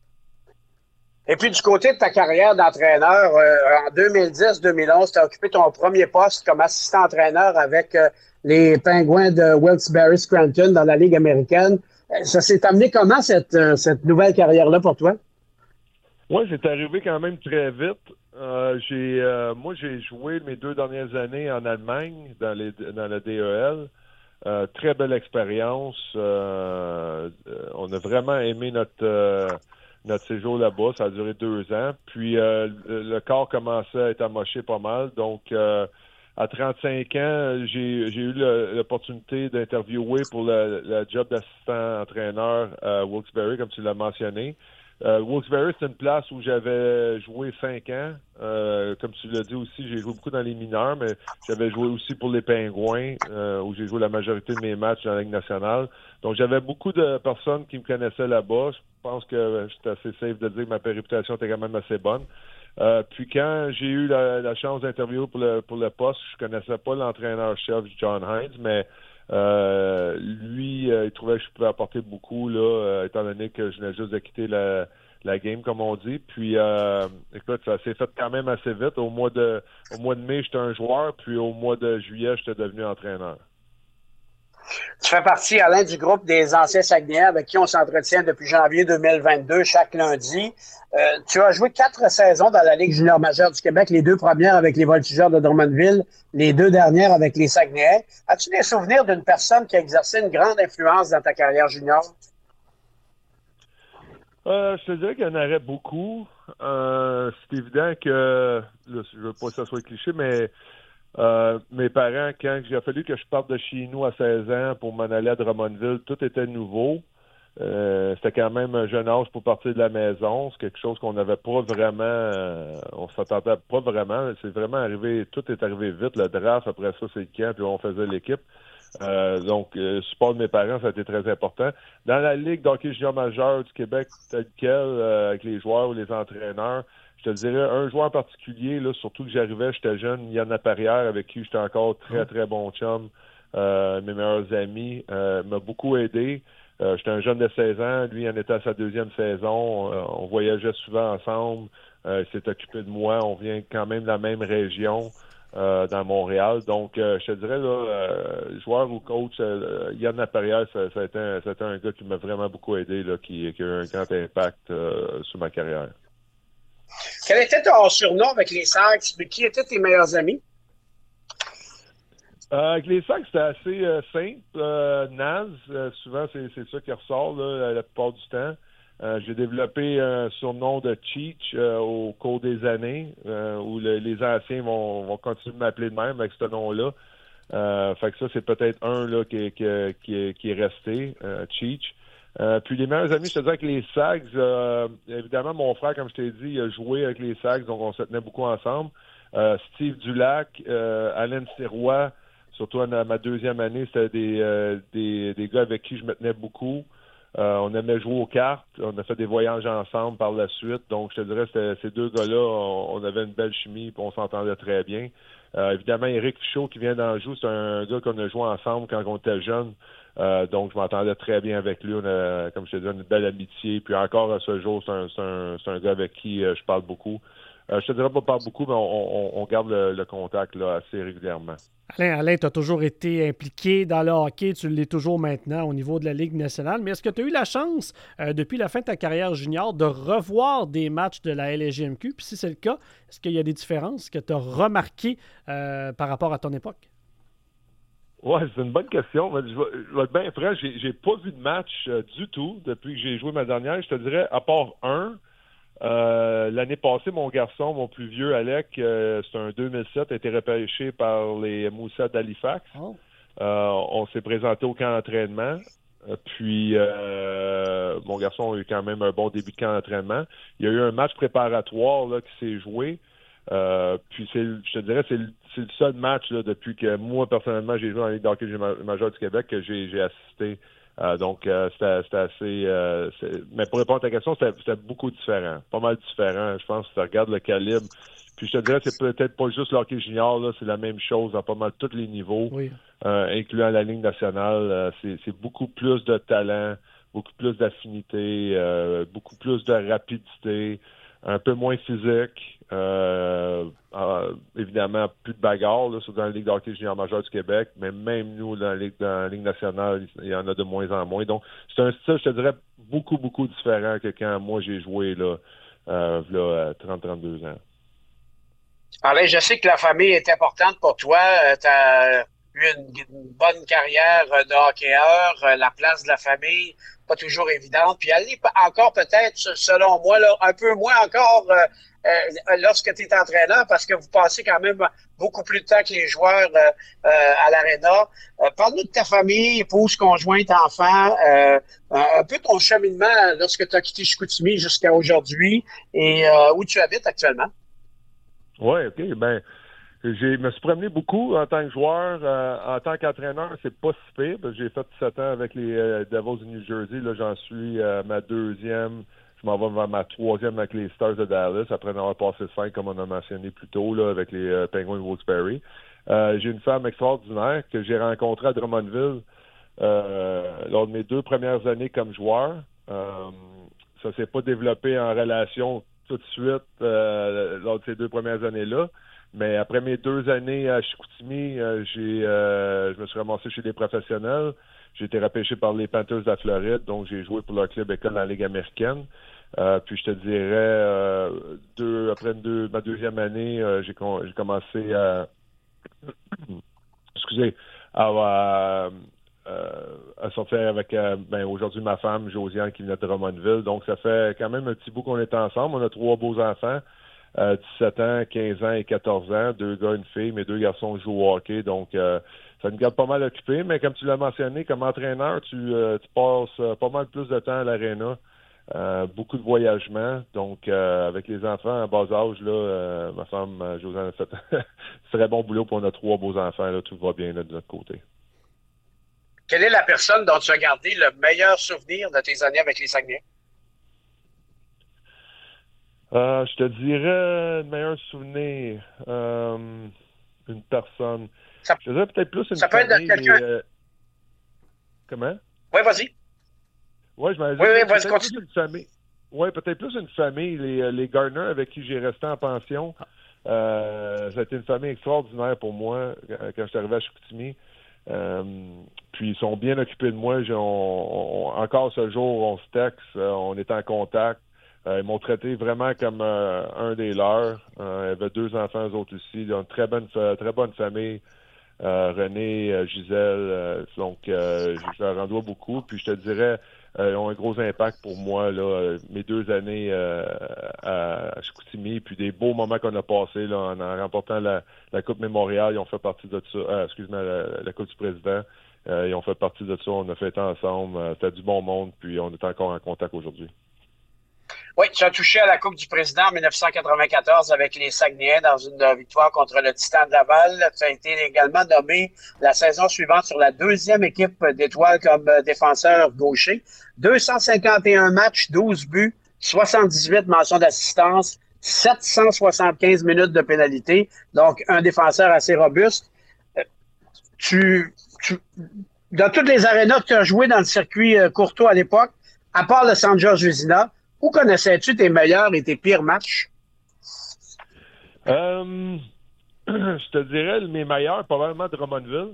Et puis, du côté de ta carrière d'entraîneur, en 2010-2011, tu as occupé ton premier poste comme assistant-entraîneur avec les Pingouins de Wilkes-Barre Scranton dans la Ligue américaine. Ça s'est amené comment, cette nouvelle carrière-là pour toi? Oui, c'est arrivé quand même très vite. Moi, j'ai joué mes 2 dernières années en Allemagne, dans la DEL. Très belle expérience. On a vraiment aimé notre séjour là-bas. Ça a duré 2 ans. Puis, le corps commençait à être amoché pas mal. Donc, à 35 ans, j'ai eu l'opportunité d'interviewer pour le job d'assistant-entraîneur à Wilkes-Barre, comme tu l'as mentionné. Wilkes-Barre, c'est une place où j'avais joué 5 ans. Comme tu l'as dit aussi, j'ai joué beaucoup dans les mineurs, mais j'avais joué aussi pour les Pingouins, où j'ai joué la majorité de mes matchs dans la Ligue nationale. Donc, j'avais beaucoup de personnes qui me connaissaient là-bas. Je pense que j'étais assez safe de dire que ma réputation était quand même assez bonne. Puis quand j'ai eu la chance d'interviewer pour le poste, je connaissais pas l'entraîneur-chef John Hines, mais lui, il trouvait que je pouvais apporter beaucoup, là, étant donné que je venais juste de quitter la game, comme on dit. Puis, écoute, ça s'est fait quand même assez vite. Au mois de mai, j'étais un joueur, puis au mois de juillet, j'étais devenu entraîneur. Tu fais partie, Alain, du groupe des anciens Saguenayens avec qui on s'entretient depuis janvier 2022, chaque lundi. Tu as joué 4 saisons dans la Ligue junior majeure du Québec, les 2 premières avec les Voltigeurs de Drummondville, les 2 dernières avec les Saguenayens. As-tu des souvenirs d'une personne qui a exercé une grande influence dans ta carrière junior? Je te dirais qu'il y en aurait beaucoup. C'est évident que, là, je veux pas que ça soit cliché, mais mes parents, quand il a fallu que je parte de chez nous à 16 ans pour m'en aller à Drummondville, tout était nouveau. C'était quand même un jeune âge pour partir de la maison. C'est quelque chose qu'on n'avait pas vraiment... on s'attendait pas vraiment. C'est vraiment arrivé... Tout est arrivé vite. Le draft, après ça, c'est le camp, puis on faisait l'équipe. Donc, le support de mes parents, ça a été très important. Dans la Ligue d'hockey junior majeur du Québec, tel quel, avec les joueurs ou les entraîneurs, je te dirais un joueur en particulier, là, surtout que j'étais jeune, Yann Laperrière, avec qui j'étais encore très, très bon chum, mes meilleurs amis, m'a beaucoup aidé. J'étais un jeune de 16 ans, lui, il en était à sa 2e saison. On voyageait souvent ensemble. Il s'est occupé de moi. On vient quand même de la même région. Dans Montréal. Donc, je te dirais, là, joueur ou coach, Yann Laperrière, ça a été un gars qui m'a vraiment beaucoup aidé, là, qui a eu un grand impact sur ma carrière. Quel était ton surnom avec les Sags? Qui étaient tes meilleurs amis? Avec les Sags, c'était assez simple. Naz, souvent, c'est ça qui ressort là, la plupart du temps. J'ai développé un surnom de Cheech au cours des années, où les anciens vont continuer de m'appeler de même avec ce nom-là. Fait que ça, c'est peut-être un là, qui est resté, Cheech. Puis les meilleurs amis, je te dis avec les Sags, évidemment, mon frère, comme je t'ai dit, il a joué avec les Sags, donc on se tenait beaucoup ensemble. Steve Dulac, Alain Sirois, surtout à ma 2e année, c'était des gars avec qui je me tenais beaucoup. On aimait jouer aux cartes. On a fait des voyages ensemble par la suite. Donc, je te dirais, ces 2 gars-là, on avait une belle chimie et on s'entendait très bien. Évidemment, Éric Fichaud, qui vient d'Anjou, c'est un gars qu'on a joué ensemble quand on était jeunes. Donc, je m'entendais très bien avec lui. On a, comme je te dis, une belle amitié. Puis encore à ce jour, c'est un gars avec qui je parle beaucoup. Je te dirais pas beaucoup, mais on garde le contact là, assez régulièrement. Alain, tu as toujours été impliqué dans le hockey, tu l'es toujours maintenant au niveau de la Ligue nationale, mais est-ce que tu as eu la chance, depuis la fin de ta carrière junior, de revoir des matchs de la LSJMQ? Puis si c'est le cas, est-ce qu'il y a des différences que tu as remarquées par rapport à ton époque? Ouais, c'est une bonne question. Je vais être bien franc, j'ai pas vu de match du tout depuis que j'ai joué ma dernière. Je te dirais, à part un, l'année passée, mon garçon, mon plus vieux, Alec, c'est un 2007, a été repêché par les Moussets d'Halifax. Oh. On s'est présenté au camp d'entraînement. Puis, mon garçon a eu quand même un bon début de camp d'entraînement. Il y a eu un match préparatoire là, qui s'est joué. Puis, je te dirais, c'est le seul match là, depuis que moi, personnellement, j'ai joué dans la Ligue d'hockey majeure du Québec que j'ai assisté. Donc, c'était assez... mais pour répondre à ta question, c'était beaucoup différent. Pas mal différent. Je pense que tu regardes le calibre. Puis, je te dirais, c'est peut-être pas juste le hockey junior, là, c'est la même chose à pas mal tous les niveaux, oui. Incluant la Ligue nationale. C'est beaucoup plus de talent, beaucoup plus d'affinité, beaucoup plus de rapidité, un peu moins physique. Évidemment, plus de bagarre là, dans la Ligue d'hockey junior majeure du Québec, mais même nous, dans la Ligue nationale, il y en a de moins en moins. Donc, c'est un style, je te dirais, beaucoup, beaucoup différent que quand moi j'ai joué là, 30-32 ans. Alain, je sais que la famille est importante pour toi. eu une bonne carrière de hockeyeur, la place de la famille, pas toujours évidente. Puis elle est encore peut-être, selon moi, là, un peu moins encore lorsque tu es entraîneur, parce que vous passez quand même beaucoup plus de temps que les joueurs à l'Arena. Parle-nous de ta famille, épouse, conjointe, enfant, un peu ton cheminement lorsque tu as quitté Chicoutimi jusqu'à aujourd'hui et où tu habites actuellement. Oui, OK. Ben, je me suis promené beaucoup en tant que joueur. En tant qu'entraîneur, c'est pas si pire. Parce que j'ai fait 7 ans avec les Devils du New Jersey. Là, j'en suis ma 2e. Je m'en vais vers ma 3e avec les Stars de Dallas, après en avoir passé 5, comme on a mentionné plus tôt, là, avec les Penguins de Wilkes-Barre. J'ai une femme extraordinaire que j'ai rencontrée à Drummondville lors de mes 2 premières années comme joueur. Ça s'est pas développé en relation tout de suite lors de ces 2 premières années-là. Mais après mes 2 années à Chicoutimi, je me suis ramassé chez des professionnels. J'ai été repêché par les Panthers de la Floride, donc j'ai joué pour leur club école dans la Ligue américaine. Puis je te dirais, après ma 2e année, j'ai commencé à à sortir avec aujourd'hui ma femme, Josiane, qui venait de Drummondville. Donc ça fait quand même un petit bout qu'on est ensemble. On a 3 beaux enfants. 17 ans, 15 ans et 14 ans, 2 gars, une fille. Mes 2 garçons jouent au hockey, donc ça nous garde pas mal occupés. Mais comme tu l'as mentionné, comme entraîneur, tu passes pas mal plus de temps à l'aréna, beaucoup de voyagements. Donc, avec les enfants à bas âge, là, ma femme, Josiane, a fait très bon boulot, puis on a 3 beaux enfants. Là, tout va bien là, de notre côté. Quelle est la personne dont tu as gardé le meilleur souvenir de tes années avec les Saguenay? Je te dirais le meilleur souvenir, une personne. Je te dirais peut-être plus une famille. Ça peut être de quelqu'un. Comment? Oui, vas-y. Oui, je m'avais dit. Oui, vas-y, continue. Une famille. Oui, peut-être plus une famille. Les Gardner avec qui j'ai resté en pension. Ça a été une famille extraordinaire pour moi quand je suis arrivé à Chicoutimi. Puis ils sont bien occupés de moi. Encore ce jour, on se texte, on est en contact. Ils m'ont traité vraiment comme un des leurs. Ils avaient 2 enfants, eux autres aussi. Ils ont une très bonne famille. René, Gisèle. Donc, je leur en dois beaucoup. Puis je te dirais, ils ont un gros impact pour moi, là, mes 2 années à Chicoutimi. Puis des beaux moments qu'on a passés là, en remportant la Coupe Mémorial. Ils ont fait partie de ça. Excuse-moi, la Coupe du Président. Ils ont fait partie de ça. On a fait ça ensemble. C'était du bon monde. Puis on est encore en contact aujourd'hui. Oui, tu as touché à la Coupe du Président en 1994 avec les Saguenayens dans une victoire contre le Titan de Laval. Tu as été également nommé la saison suivante sur la 2e équipe d'Étoiles comme défenseur gaucher. 251 matchs, 12 buts, 78 mentions d'assistance, 775 minutes de pénalité. Donc, un défenseur assez robuste. Dans toutes les arénas que tu as joué dans le circuit Courtois à l'époque, à part le San George Vezina, où connaissais-tu tes meilleurs et tes pires matchs? Je te dirais mes meilleurs, probablement Drummondville.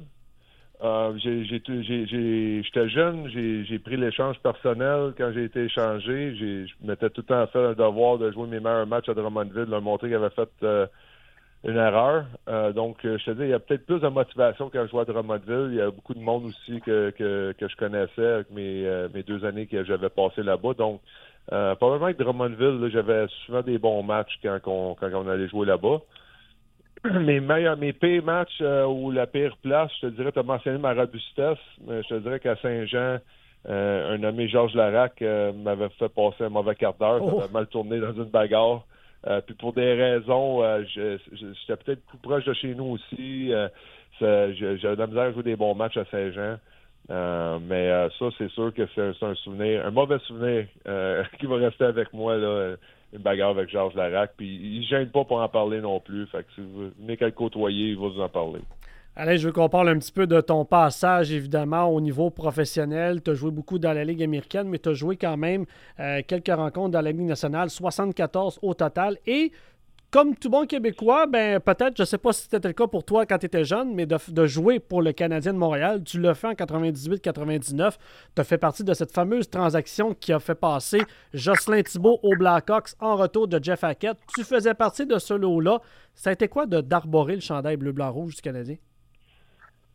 J'étais jeune, j'ai pris l'échange personnel quand j'ai été échangé. Je m'étais tout le temps fait un devoir de jouer mes meilleurs matchs à Drummondville, de leur montrer qu'ils avaient fait une erreur. Donc, je te dis, il y a peut-être plus de motivation quand je jouais à Drummondville. Il y a beaucoup de monde aussi que je connaissais avec mes 2 années que j'avais passées là-bas. Donc, probablement avec Drummondville, là, j'avais souvent des bons matchs quand on allait jouer là-bas. Mes pires matchs ou la pire place, je te dirais, tu as mentionné ma robustesse, mais je te dirais qu'à Saint-Jean, un nommé Georges Larac m'avait fait passer un mauvais quart d'heure. Ça avait mal tourné dans une bagarre. Puis pour des raisons, j'étais peut-être plus proche de chez nous aussi. J'avais de la misère à jouer des bons matchs à Saint-Jean. Mais ça, c'est sûr que c'est un souvenir, un mauvais souvenir qui va rester avec moi, là, une bagarre avec Georges Larac. Puis il ne gêne pas pour en parler non plus. Fait que si vous venez qu'à le côtoyer, il va vous en parler. Alain, je veux qu'on parle un petit peu de ton passage, évidemment, au niveau professionnel. Tu as joué beaucoup dans la Ligue américaine, mais tu as joué quand même quelques rencontres dans la Ligue nationale, 74 au total. Et comme tout bon Québécois, ben peut-être, je ne sais pas si c'était le cas pour toi quand tu étais jeune, mais de jouer pour le Canadien de Montréal, tu l'as fait en 98-99. Tu as fait partie de cette fameuse transaction qui a fait passer Jocelyn Thibault aux Blackhawks en retour de Jeff Hackett. Tu faisais partie de ce lot-là. Ça a été quoi d'arborer le chandail bleu-blanc-rouge du Canadien?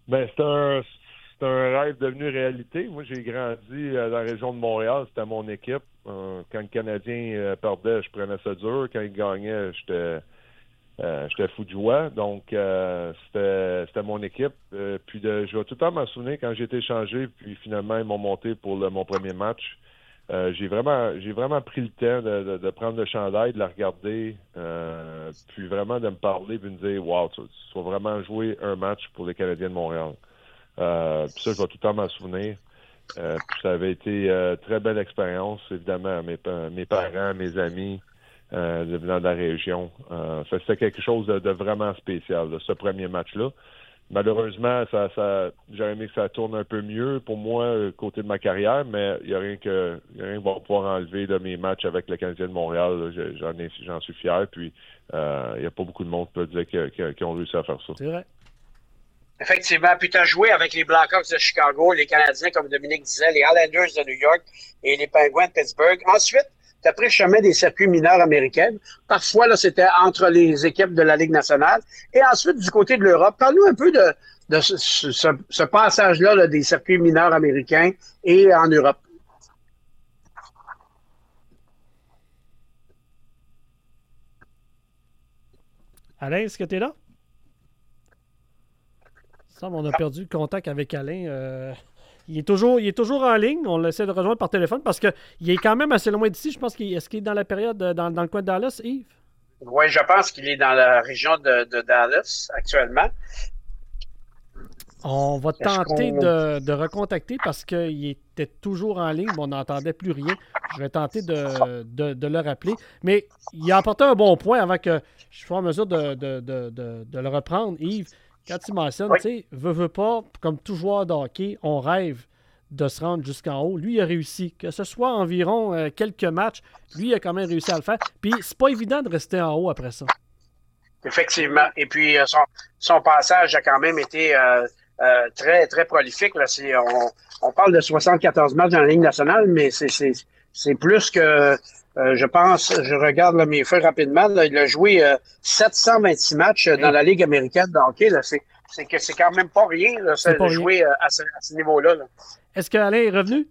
Ben, c'est un rêve devenu réalité. Moi, j'ai grandi dans la région de Montréal. C'était mon équipe. Quand le Canadien perdait, je prenais ça dur. Quand il gagnait, j'étais fou de joie. Donc, c'était mon équipe. Puis, je vais tout le temps m'en souvenir quand j'ai été échangé. Puis, finalement, ils m'ont monté pour mon premier match. J'ai vraiment pris le temps de prendre le chandail, de la regarder, puis vraiment de me parler, puis de me dire, wow, tu vas vraiment jouer un match pour les Canadiens de Montréal. Puis ça, je vais tout le temps m'en souvenir. Puis ça avait été très belle expérience, évidemment, mes parents, mes amis, venant de la région. C'était quelque chose de vraiment spécial, là, ce premier match-là. Malheureusement, j'aurais aimé que ça tourne un peu mieux pour moi, côté de ma carrière, mais il n'y a rien qui va pouvoir enlever de mes matchs avec le Canadien de Montréal. Là. J'en suis fier, puis il n'y a pas beaucoup de monde qui peut dire qu'ils ont réussi à faire ça. C'est vrai. Effectivement. Puis tu as joué avec les Blackhawks de Chicago, les Canadiens, comme Dominique disait, les Islanders de New York et les Penguins de Pittsburgh. Ensuite, tu as pris le chemin des circuits mineurs américains. Parfois, là, c'était entre les équipes de la Ligue nationale. Et ensuite, du côté de l'Europe, parle-nous un peu de ce passage-là là, des circuits mineurs américains et en Europe. Alain, est-ce que tu es là? Il semble qu'on a perdu le contact avec Alain. Il est toujours en ligne. On l'essaie de rejoindre par téléphone parce qu'il est quand même assez loin d'ici. Je pense est-ce qu'il est dans la période dans le coin de Dallas, Yves? Oui, je pense qu'il est dans la région de Dallas actuellement. On va tenter de recontacter parce qu'il était toujours en ligne, mais on n'entendait plus rien. Je vais tenter de le rappeler. Mais il a apporté un bon point avant que je sois en mesure de le reprendre, Yves. Quand tu mentionnes, tu sais, veut pas, comme tout joueur de hockey, on rêve de se rendre jusqu'en haut. Lui, il a réussi. Que ce soit environ quelques matchs, lui, il a quand même réussi à le faire. Puis, c'est pas évident de rester en haut après ça. Effectivement. Et puis, son passage a quand même été très, très prolifique. Là. On parle de 74 matchs dans la Ligue nationale, mais c'est plus que... je pense, je regarde là, mes feuilles rapidement, là, il a joué 726 matchs dans la Ligue américaine de hockey. Là, c'est quand même pas rien là, de jouer à ce niveau-là. Là. Est-ce qu'Alain est revenu?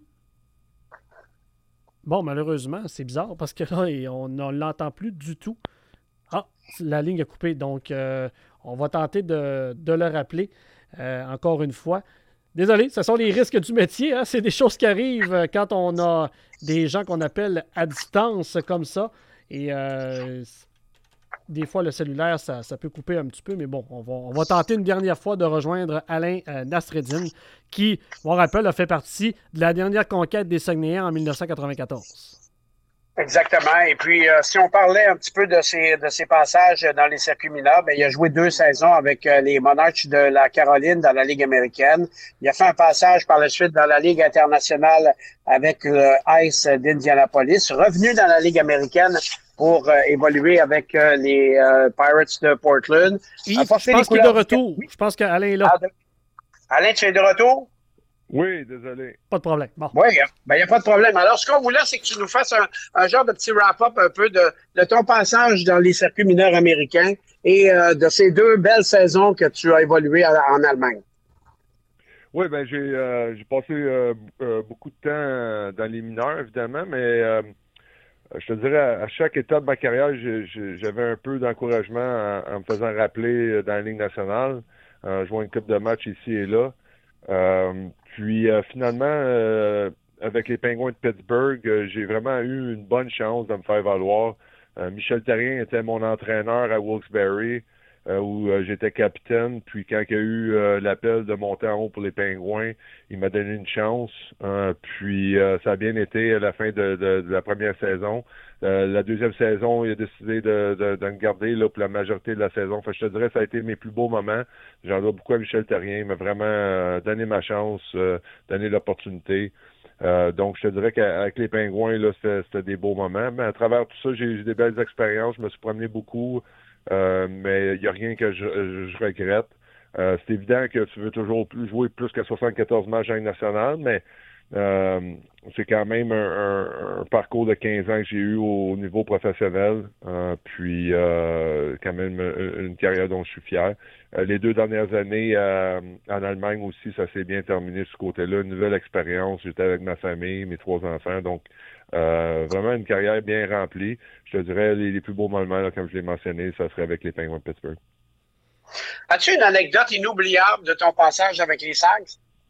Bon, malheureusement, c'est bizarre parce que là, on ne l'entend plus du tout. Ah, la ligne a coupé, donc on va tenter de le rappeler encore une fois. Désolé, ce sont les risques du métier. Hein? C'est des choses qui arrivent quand on a des gens qu'on appelle à distance comme ça. Et des fois, le cellulaire, ça peut couper un petit peu. Mais bon, on va tenter une dernière fois de rejoindre Alain Nasreddine, qui, on rappelle, a fait partie de la dernière conquête des Saguenayens en 1994. Exactement. Et puis, si on parlait un petit peu de ses passages dans les circuits mineurs, il a joué 2 saisons avec les Monarchs de la Caroline dans la Ligue américaine. Il a fait un passage par la suite dans la Ligue internationale avec le Ice d'Indianapolis. Revenu dans la Ligue américaine pour évoluer avec les Pirates de Portland. Je pense qu'il est de retour. Oui. Je pense qu'Alain est là. Alain, tu es de retour? Oui, désolé. Pas de problème. Bon. Oui, il n'y a pas de problème. Alors, ce qu'on voulait, c'est que tu nous fasses un genre de petit wrap-up un peu de ton passage dans les circuits mineurs américains et de ces 2 belles saisons que tu as évolué en Allemagne. Oui, j'ai passé beaucoup de temps dans les mineurs, évidemment, mais je te dirais, à chaque étape de ma carrière, j'avais un peu d'encouragement en me faisant rappeler dans la Ligue nationale, jouant une couple de matchs ici et là. Puis finalement, avec les Penguins de Pittsburgh, j'ai vraiment eu une bonne chance de me faire valoir. Michel Therrien était mon entraîneur à Wilkes-Barre, où j'étais capitaine. Puis quand il y a eu l'appel de monter en haut pour les Penguins, il m'a donné une chance. Puis ça a bien été à la fin de la première saison. La deuxième saison, il a décidé de me garder là, pour la majorité de la saison. Fait que je te dirais que ça a été mes plus beaux moments. J'en dois beaucoup à Michel Therrien. Il m'a vraiment donné ma chance, donné l'opportunité. Donc, je te dirais qu'avec les Pingouins, là, c'était des beaux moments. Mais à travers tout ça, j'ai eu des belles expériences. Je me suis promené beaucoup. Mais il n'y a rien que je regrette. C'est évident que tu veux toujours jouer plus que 74 matchs en Ligue nationale, mais C'est quand même un parcours de 15 ans que j'ai eu au niveau professionnel, puis quand même une carrière dont je suis fier. Les 2 dernières années en Allemagne aussi, ça s'est bien terminé de ce côté-là. Une nouvelle expérience, j'étais avec ma famille, mes 3 enfants, donc vraiment une carrière bien remplie. Je te dirais, les plus beaux moments, là, comme je l'ai mentionné, ça serait avec les Penguins de Pittsburgh. As-tu une anecdote inoubliable de ton passage avec les Sags?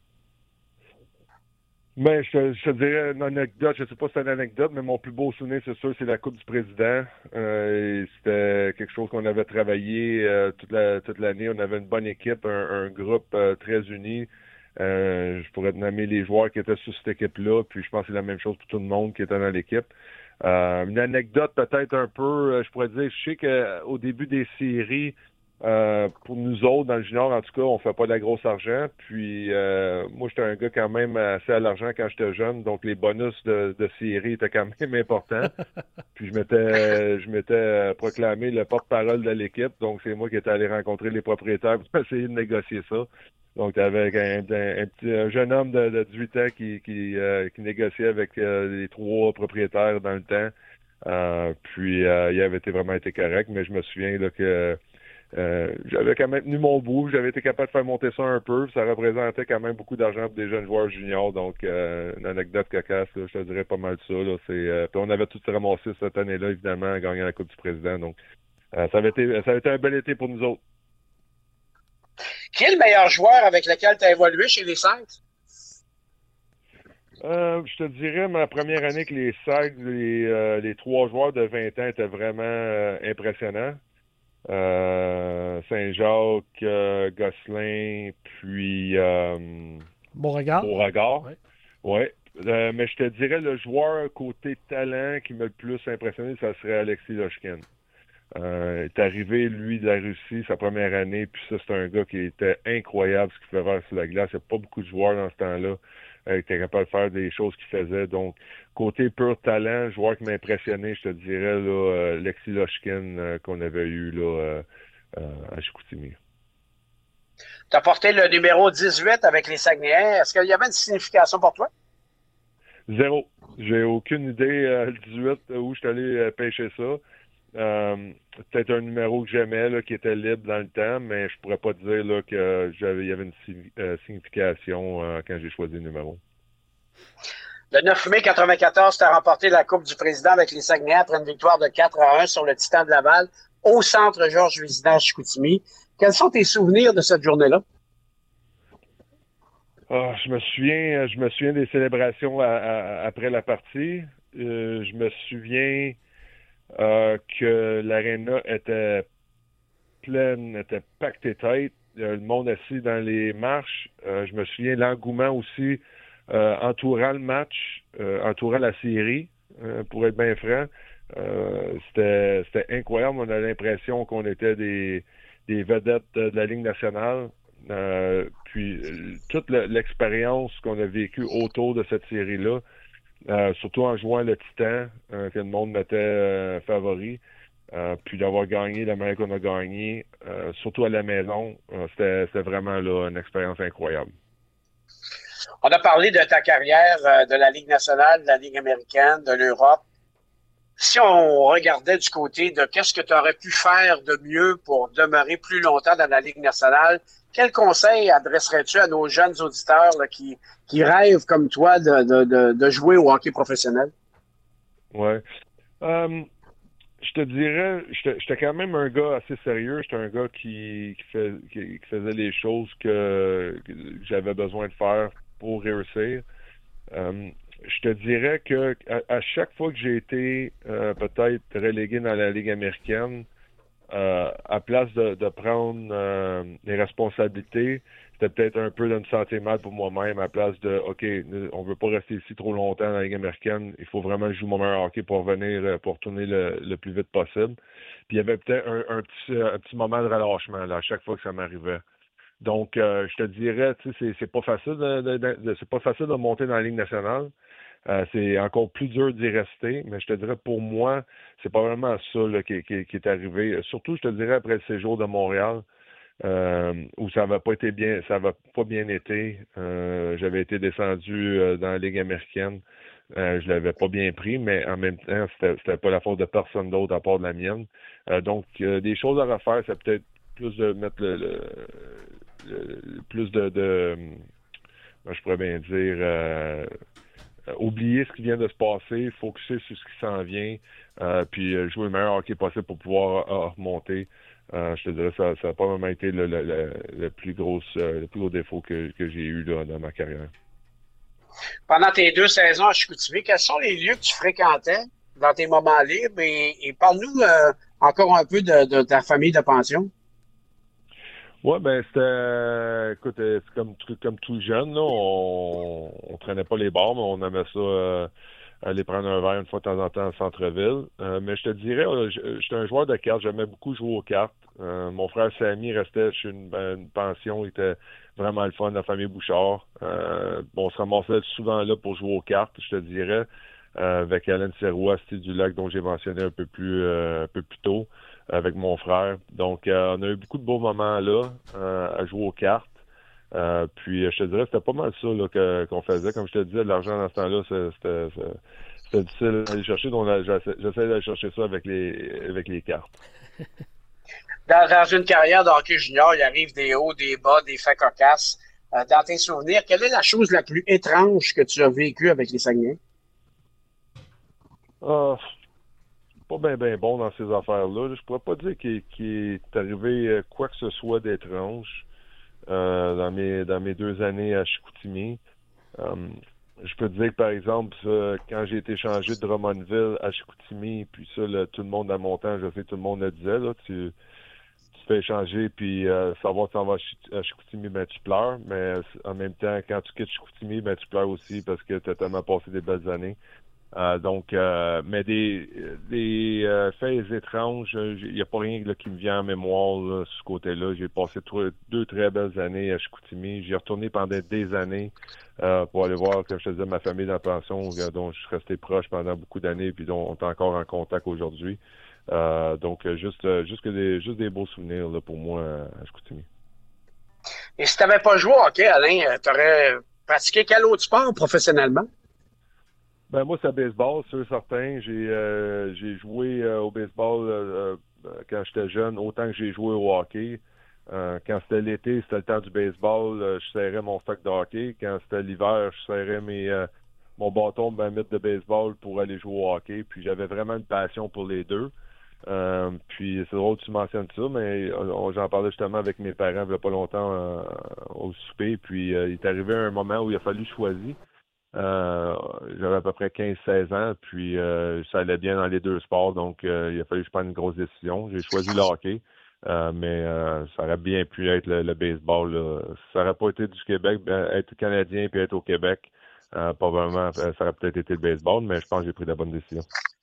Ben, je te dirais une anecdote, je sais pas si c'est une anecdote, mais mon plus beau souvenir, c'est sûr, c'est la Coupe du Président. Et c'était quelque chose qu'on avait travaillé toute l'année. On avait une bonne équipe, un groupe très uni. Je pourrais te nommer les joueurs qui étaient sur cette équipe-là, puis je pense que c'est la même chose pour tout le monde qui était dans l'équipe. Une anecdote peut-être un peu, je pourrais dire, je sais qu'au début des séries, pour nous autres, dans le junior, en tout cas, on fait pas de la grosse argent. Puis moi, j'étais un gars quand même assez à l'argent quand j'étais jeune, donc les bonus de série étaient quand même importants. Puis je m'étais proclamé le porte-parole de l'équipe, donc c'est moi qui étais allé rencontrer les propriétaires pour essayer de négocier ça. Donc, avec un jeune homme de 18 ans qui négociait avec les 3 propriétaires dans le temps. Puis il avait vraiment été correct, mais je me souviens là, que j'avais quand même tenu mon bout, j'avais été capable de faire monter ça un peu, ça représentait quand même beaucoup d'argent pour des jeunes joueurs juniors, donc une anecdote cocasse, là, je te dirais pas mal ça. Là, puis on avait tout ramassé cette année-là, évidemment, en gagnant la Coupe du Président, donc ça avait été un bel été pour nous autres. Qui est le meilleur joueur avec lequel tu as évolué chez les Saints? Je te dirais, ma première année que les Sags, les 3 joueurs de 20 ans étaient vraiment impressionnants. Saint-Jacques, Gosselin, puis Beauregard. Ouais. Mais je te dirais, le joueur côté talent qui m'a le plus impressionné, ça serait Alexis Loshkin. Il est arrivé, lui, de la Russie, sa première année, puis ça, c'est un gars qui était incroyable ce qu'il pouvait faire sur la glace. Il n'y a pas beaucoup de joueurs dans ce temps-là qui étaient capables de faire des choses qu'il faisait. Donc, côté pur talent, joueur qui m'a impressionné, je te dirais, là, Alexis Loshkin qu'on avait eu là, à Chicoutimi. Tu as porté le numéro 18 avec les Saguenayens. Est-ce qu'il y avait une signification pour toi? 0. J'ai aucune idée, le 18, où je suis allé pêcher ça. Peut-être un numéro que j'aimais, là, qui était libre dans le temps, mais je pourrais pas te dire là, que il y avait une signification quand j'ai choisi le numéro. Le 9 mai 1994, tu as remporté la Coupe du Président avec les Saguenayens après une victoire de 4-1 sur le Titan de Laval au centre Georges Vézina à Chicoutimi. Quels sont tes souvenirs de cette journée-là? Je me souviens des célébrations après la partie. Je me souviens que l'aréna était pleine, était pactée tête. Le monde assis dans les marches. Je me souviens de l'engouement aussi entourant le match, entourant la série, pour être bien franc. C'était incroyable. On a l'impression qu'on était des vedettes de la Ligue nationale. Puis toute l'expérience qu'on a vécue autour de cette série-là, surtout en jouant le Titan, que le monde mettait favori, puis d'avoir gagné la manière qu'on a gagné, surtout à la maison, c'était vraiment là une expérience incroyable. On a parlé de ta carrière de la Ligue nationale, de la Ligue américaine, de l'Europe. Si on regardait du côté de qu'est-ce que tu aurais pu faire de mieux pour demeurer plus longtemps dans la Ligue nationale, quel conseil adresserais-tu à nos jeunes auditeurs là, qui rêvent comme toi de jouer au hockey professionnel? Ouais. Je te dirais, j'étais quand même un gars assez sérieux. J'étais un gars qui faisait les choses que j'avais besoin de faire pour réussir. Je te dirais que à chaque fois que j'ai été peut-être relégué dans la Ligue américaine, à place de prendre les responsabilités, c'était peut-être un peu de me sentir mal pour moi-même, à place de OK, on veut pas rester ici trop longtemps dans la Ligue américaine, il faut vraiment jouer mon meilleur hockey pour revenir, pour retourner le plus vite possible. Puis il y avait peut-être un petit moment de relâchement là, à chaque fois que ça m'arrivait. Donc, je te dirais, tu sais, c'est pas facile c'est pas facile de monter dans la Ligue nationale. C'est encore plus dur d'y rester, mais je te dirais, pour moi, c'est pas vraiment ça là, qui est arrivé. Surtout, je te dirais, après le séjour de Montréal, où ça va pas bien été. J'avais été descendu dans la Ligue américaine. Je l'avais pas bien pris, mais en même temps, c'était pas la faute de personne d'autre à part de la mienne. Donc, des choses à refaire, c'est peut-être plus de mettre plus de je pourrais bien dire oublier ce qui vient de se passer, focuser sur ce qui s'en vient, puis jouer le meilleur hockey possible pour pouvoir remonter. Je te dirais, ça n'a pas vraiment été le plus gros défaut que j'ai eu là, dans ma carrière. Pendant tes 2 saisons à Chicoutimi, quels sont les lieux que tu fréquentais dans tes moments libres? Et parle-nous encore un peu de ta famille de pension. Ouais, ben c'était, écoute, c'est comme tout jeune, là, on traînait pas les bars, mais on aimait ça aller prendre un verre une fois de temps en temps au centre-ville. Mais je te dirais, j'étais un joueur de cartes, j'aimais beaucoup jouer aux cartes. Mon frère Samy restait chez une pension, il était vraiment le fun, la famille Bouchard. On se ramassait souvent là pour jouer aux cartes, je te dirais, avec Alain Sirois, Steve Dulac, dont j'ai mentionné un peu plus tôt, avec mon frère. Donc, on a eu beaucoup de beaux moments là à jouer aux cartes. Puis, je te dirais, c'était pas mal ça là, qu'on faisait. Comme je te disais, l'argent dans ce temps-là, c'était difficile d'aller chercher. Donc, j'essaie d'aller chercher ça avec les cartes. Dans une carrière de hockey junior, il arrive des hauts, des bas, des faits cocasses. Dans tes souvenirs, quelle est la chose la plus étrange que tu as vécue avec les Saguenayens? Pas bien bon dans ces affaires-là. Je pourrais pas dire qu'il est arrivé quoi que ce soit d'étrange dans mes 2 années à Chicoutimi. Je peux te dire que, par exemple, quand j'ai été changé de Drummondville à Chicoutimi, puis ça, tout le monde à mon temps, je sais que tout le monde le disait, là, tu fais changer, puis savoir que tu en vas à Chicoutimi, ben tu pleures, mais en même temps, quand tu quittes Chicoutimi, ben tu pleures aussi parce que tu as tellement passé des belles années. Mais des faits étranges, il n'y a pas rien là, qui me vient en mémoire là, sur ce côté-là. J'ai passé 2 très belles années à Chicoutimi. J'ai retourné pendant des années pour aller voir, comme je te disais, ma famille dans la pension, dont je suis resté proche pendant beaucoup d'années, puis dont on est encore en contact aujourd'hui. Donc, juste des beaux souvenirs là, pour moi à Chicoutimi. Et si tu n'avais pas joué au hockey, Alain, tu aurais pratiqué quel autre sport professionnellement? Ben moi, c'est le baseball, c'est certain. J'ai joué au baseball quand j'étais jeune, autant que j'ai joué au hockey. Quand c'était l'été, c'était le temps du baseball, je serrais mon stock de hockey. Quand c'était l'hiver, je serrais mon bâton, ma mythe de baseball pour aller jouer au hockey. Puis j'avais vraiment une passion pour les deux. Puis c'est drôle que tu mentionnes ça, mais j'en parlais justement avec mes parents il n'y a pas longtemps au souper. Puis il est arrivé un moment où il a fallu choisir. J'avais à peu près 15-16 ans, puis ça allait bien dans les 2 sports, donc il a fallu que je prenne une grosse décision. J'ai choisi le hockey, mais ça aurait bien pu être le baseball. Là. Ça n'aurait pas été du Québec, être Canadien puis être au Québec, probablement, ça aurait peut-être été le baseball, mais je pense que j'ai pris la bonne décision.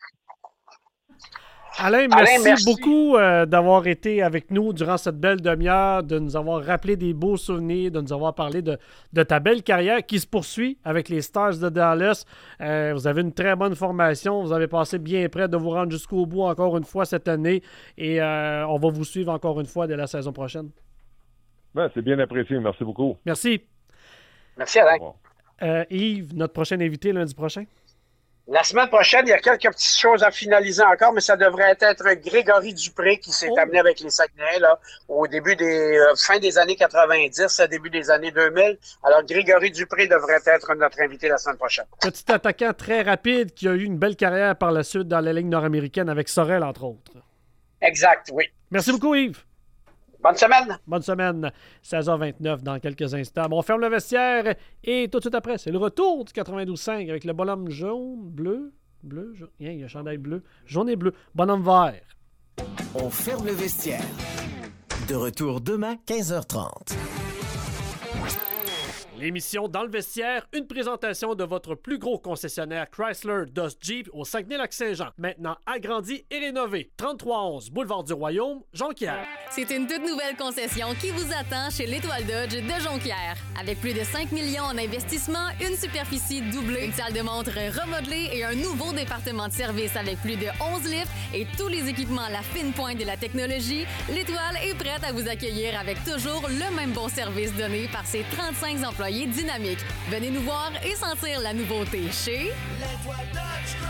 Alain, merci beaucoup d'avoir été avec nous durant cette belle demi-heure, de nous avoir rappelé des beaux souvenirs, de nous avoir parlé de ta belle carrière qui se poursuit avec les Stars de Dallas. Vous avez une très bonne formation, vous avez passé bien près de vous rendre jusqu'au bout encore une fois cette année et on va vous suivre encore une fois dès la saison prochaine. Ben, c'est bien apprécié, merci beaucoup. Merci. Merci Alain. Yves, notre prochain invité lundi prochain? La semaine prochaine, il y a quelques petites choses à finaliser encore, mais ça devrait être Grégory Dupré qui s'est amené avec les Saguenayens là, au début fin des années 90, début des années 2000. Alors, Grégory Dupré devrait être notre invité la semaine prochaine. Petit attaquant très rapide qui a eu une belle carrière par la suite dans la Ligue nord-américaine avec Sorel, entre autres. Exact, oui. Merci beaucoup, Yves. Bonne semaine. Bonne semaine. 16h29 dans quelques instants. Bon, on ferme le vestiaire et tout de suite après, c'est le retour du 92.5 avec le bonhomme jaune, bleu, jaune. Il y a un chandail bleu, jaune et bleu. Bonhomme vert. On ferme le vestiaire. De retour demain, 15h30. L'émission Dans le vestiaire, une présentation de votre plus gros concessionnaire Chrysler Dodge Jeep au Saguenay-Lac-Saint-Jean. Maintenant agrandi et rénové. 3311 Boulevard du Royaume, Jonquière. C'est une toute nouvelle concession qui vous attend chez l'Étoile Dodge de Jonquière. Avec plus de 5 millions en investissement, une superficie doublée, une salle de montre remodelée et un nouveau département de service avec plus de 11 lifts et tous les équipements à la fine pointe de la technologie, l'Étoile est prête à vous accueillir avec toujours le même bon service donné par ses 35 employés dynamiques. Venez nous voir et sentir la nouveauté chez l'Étoile Dodge.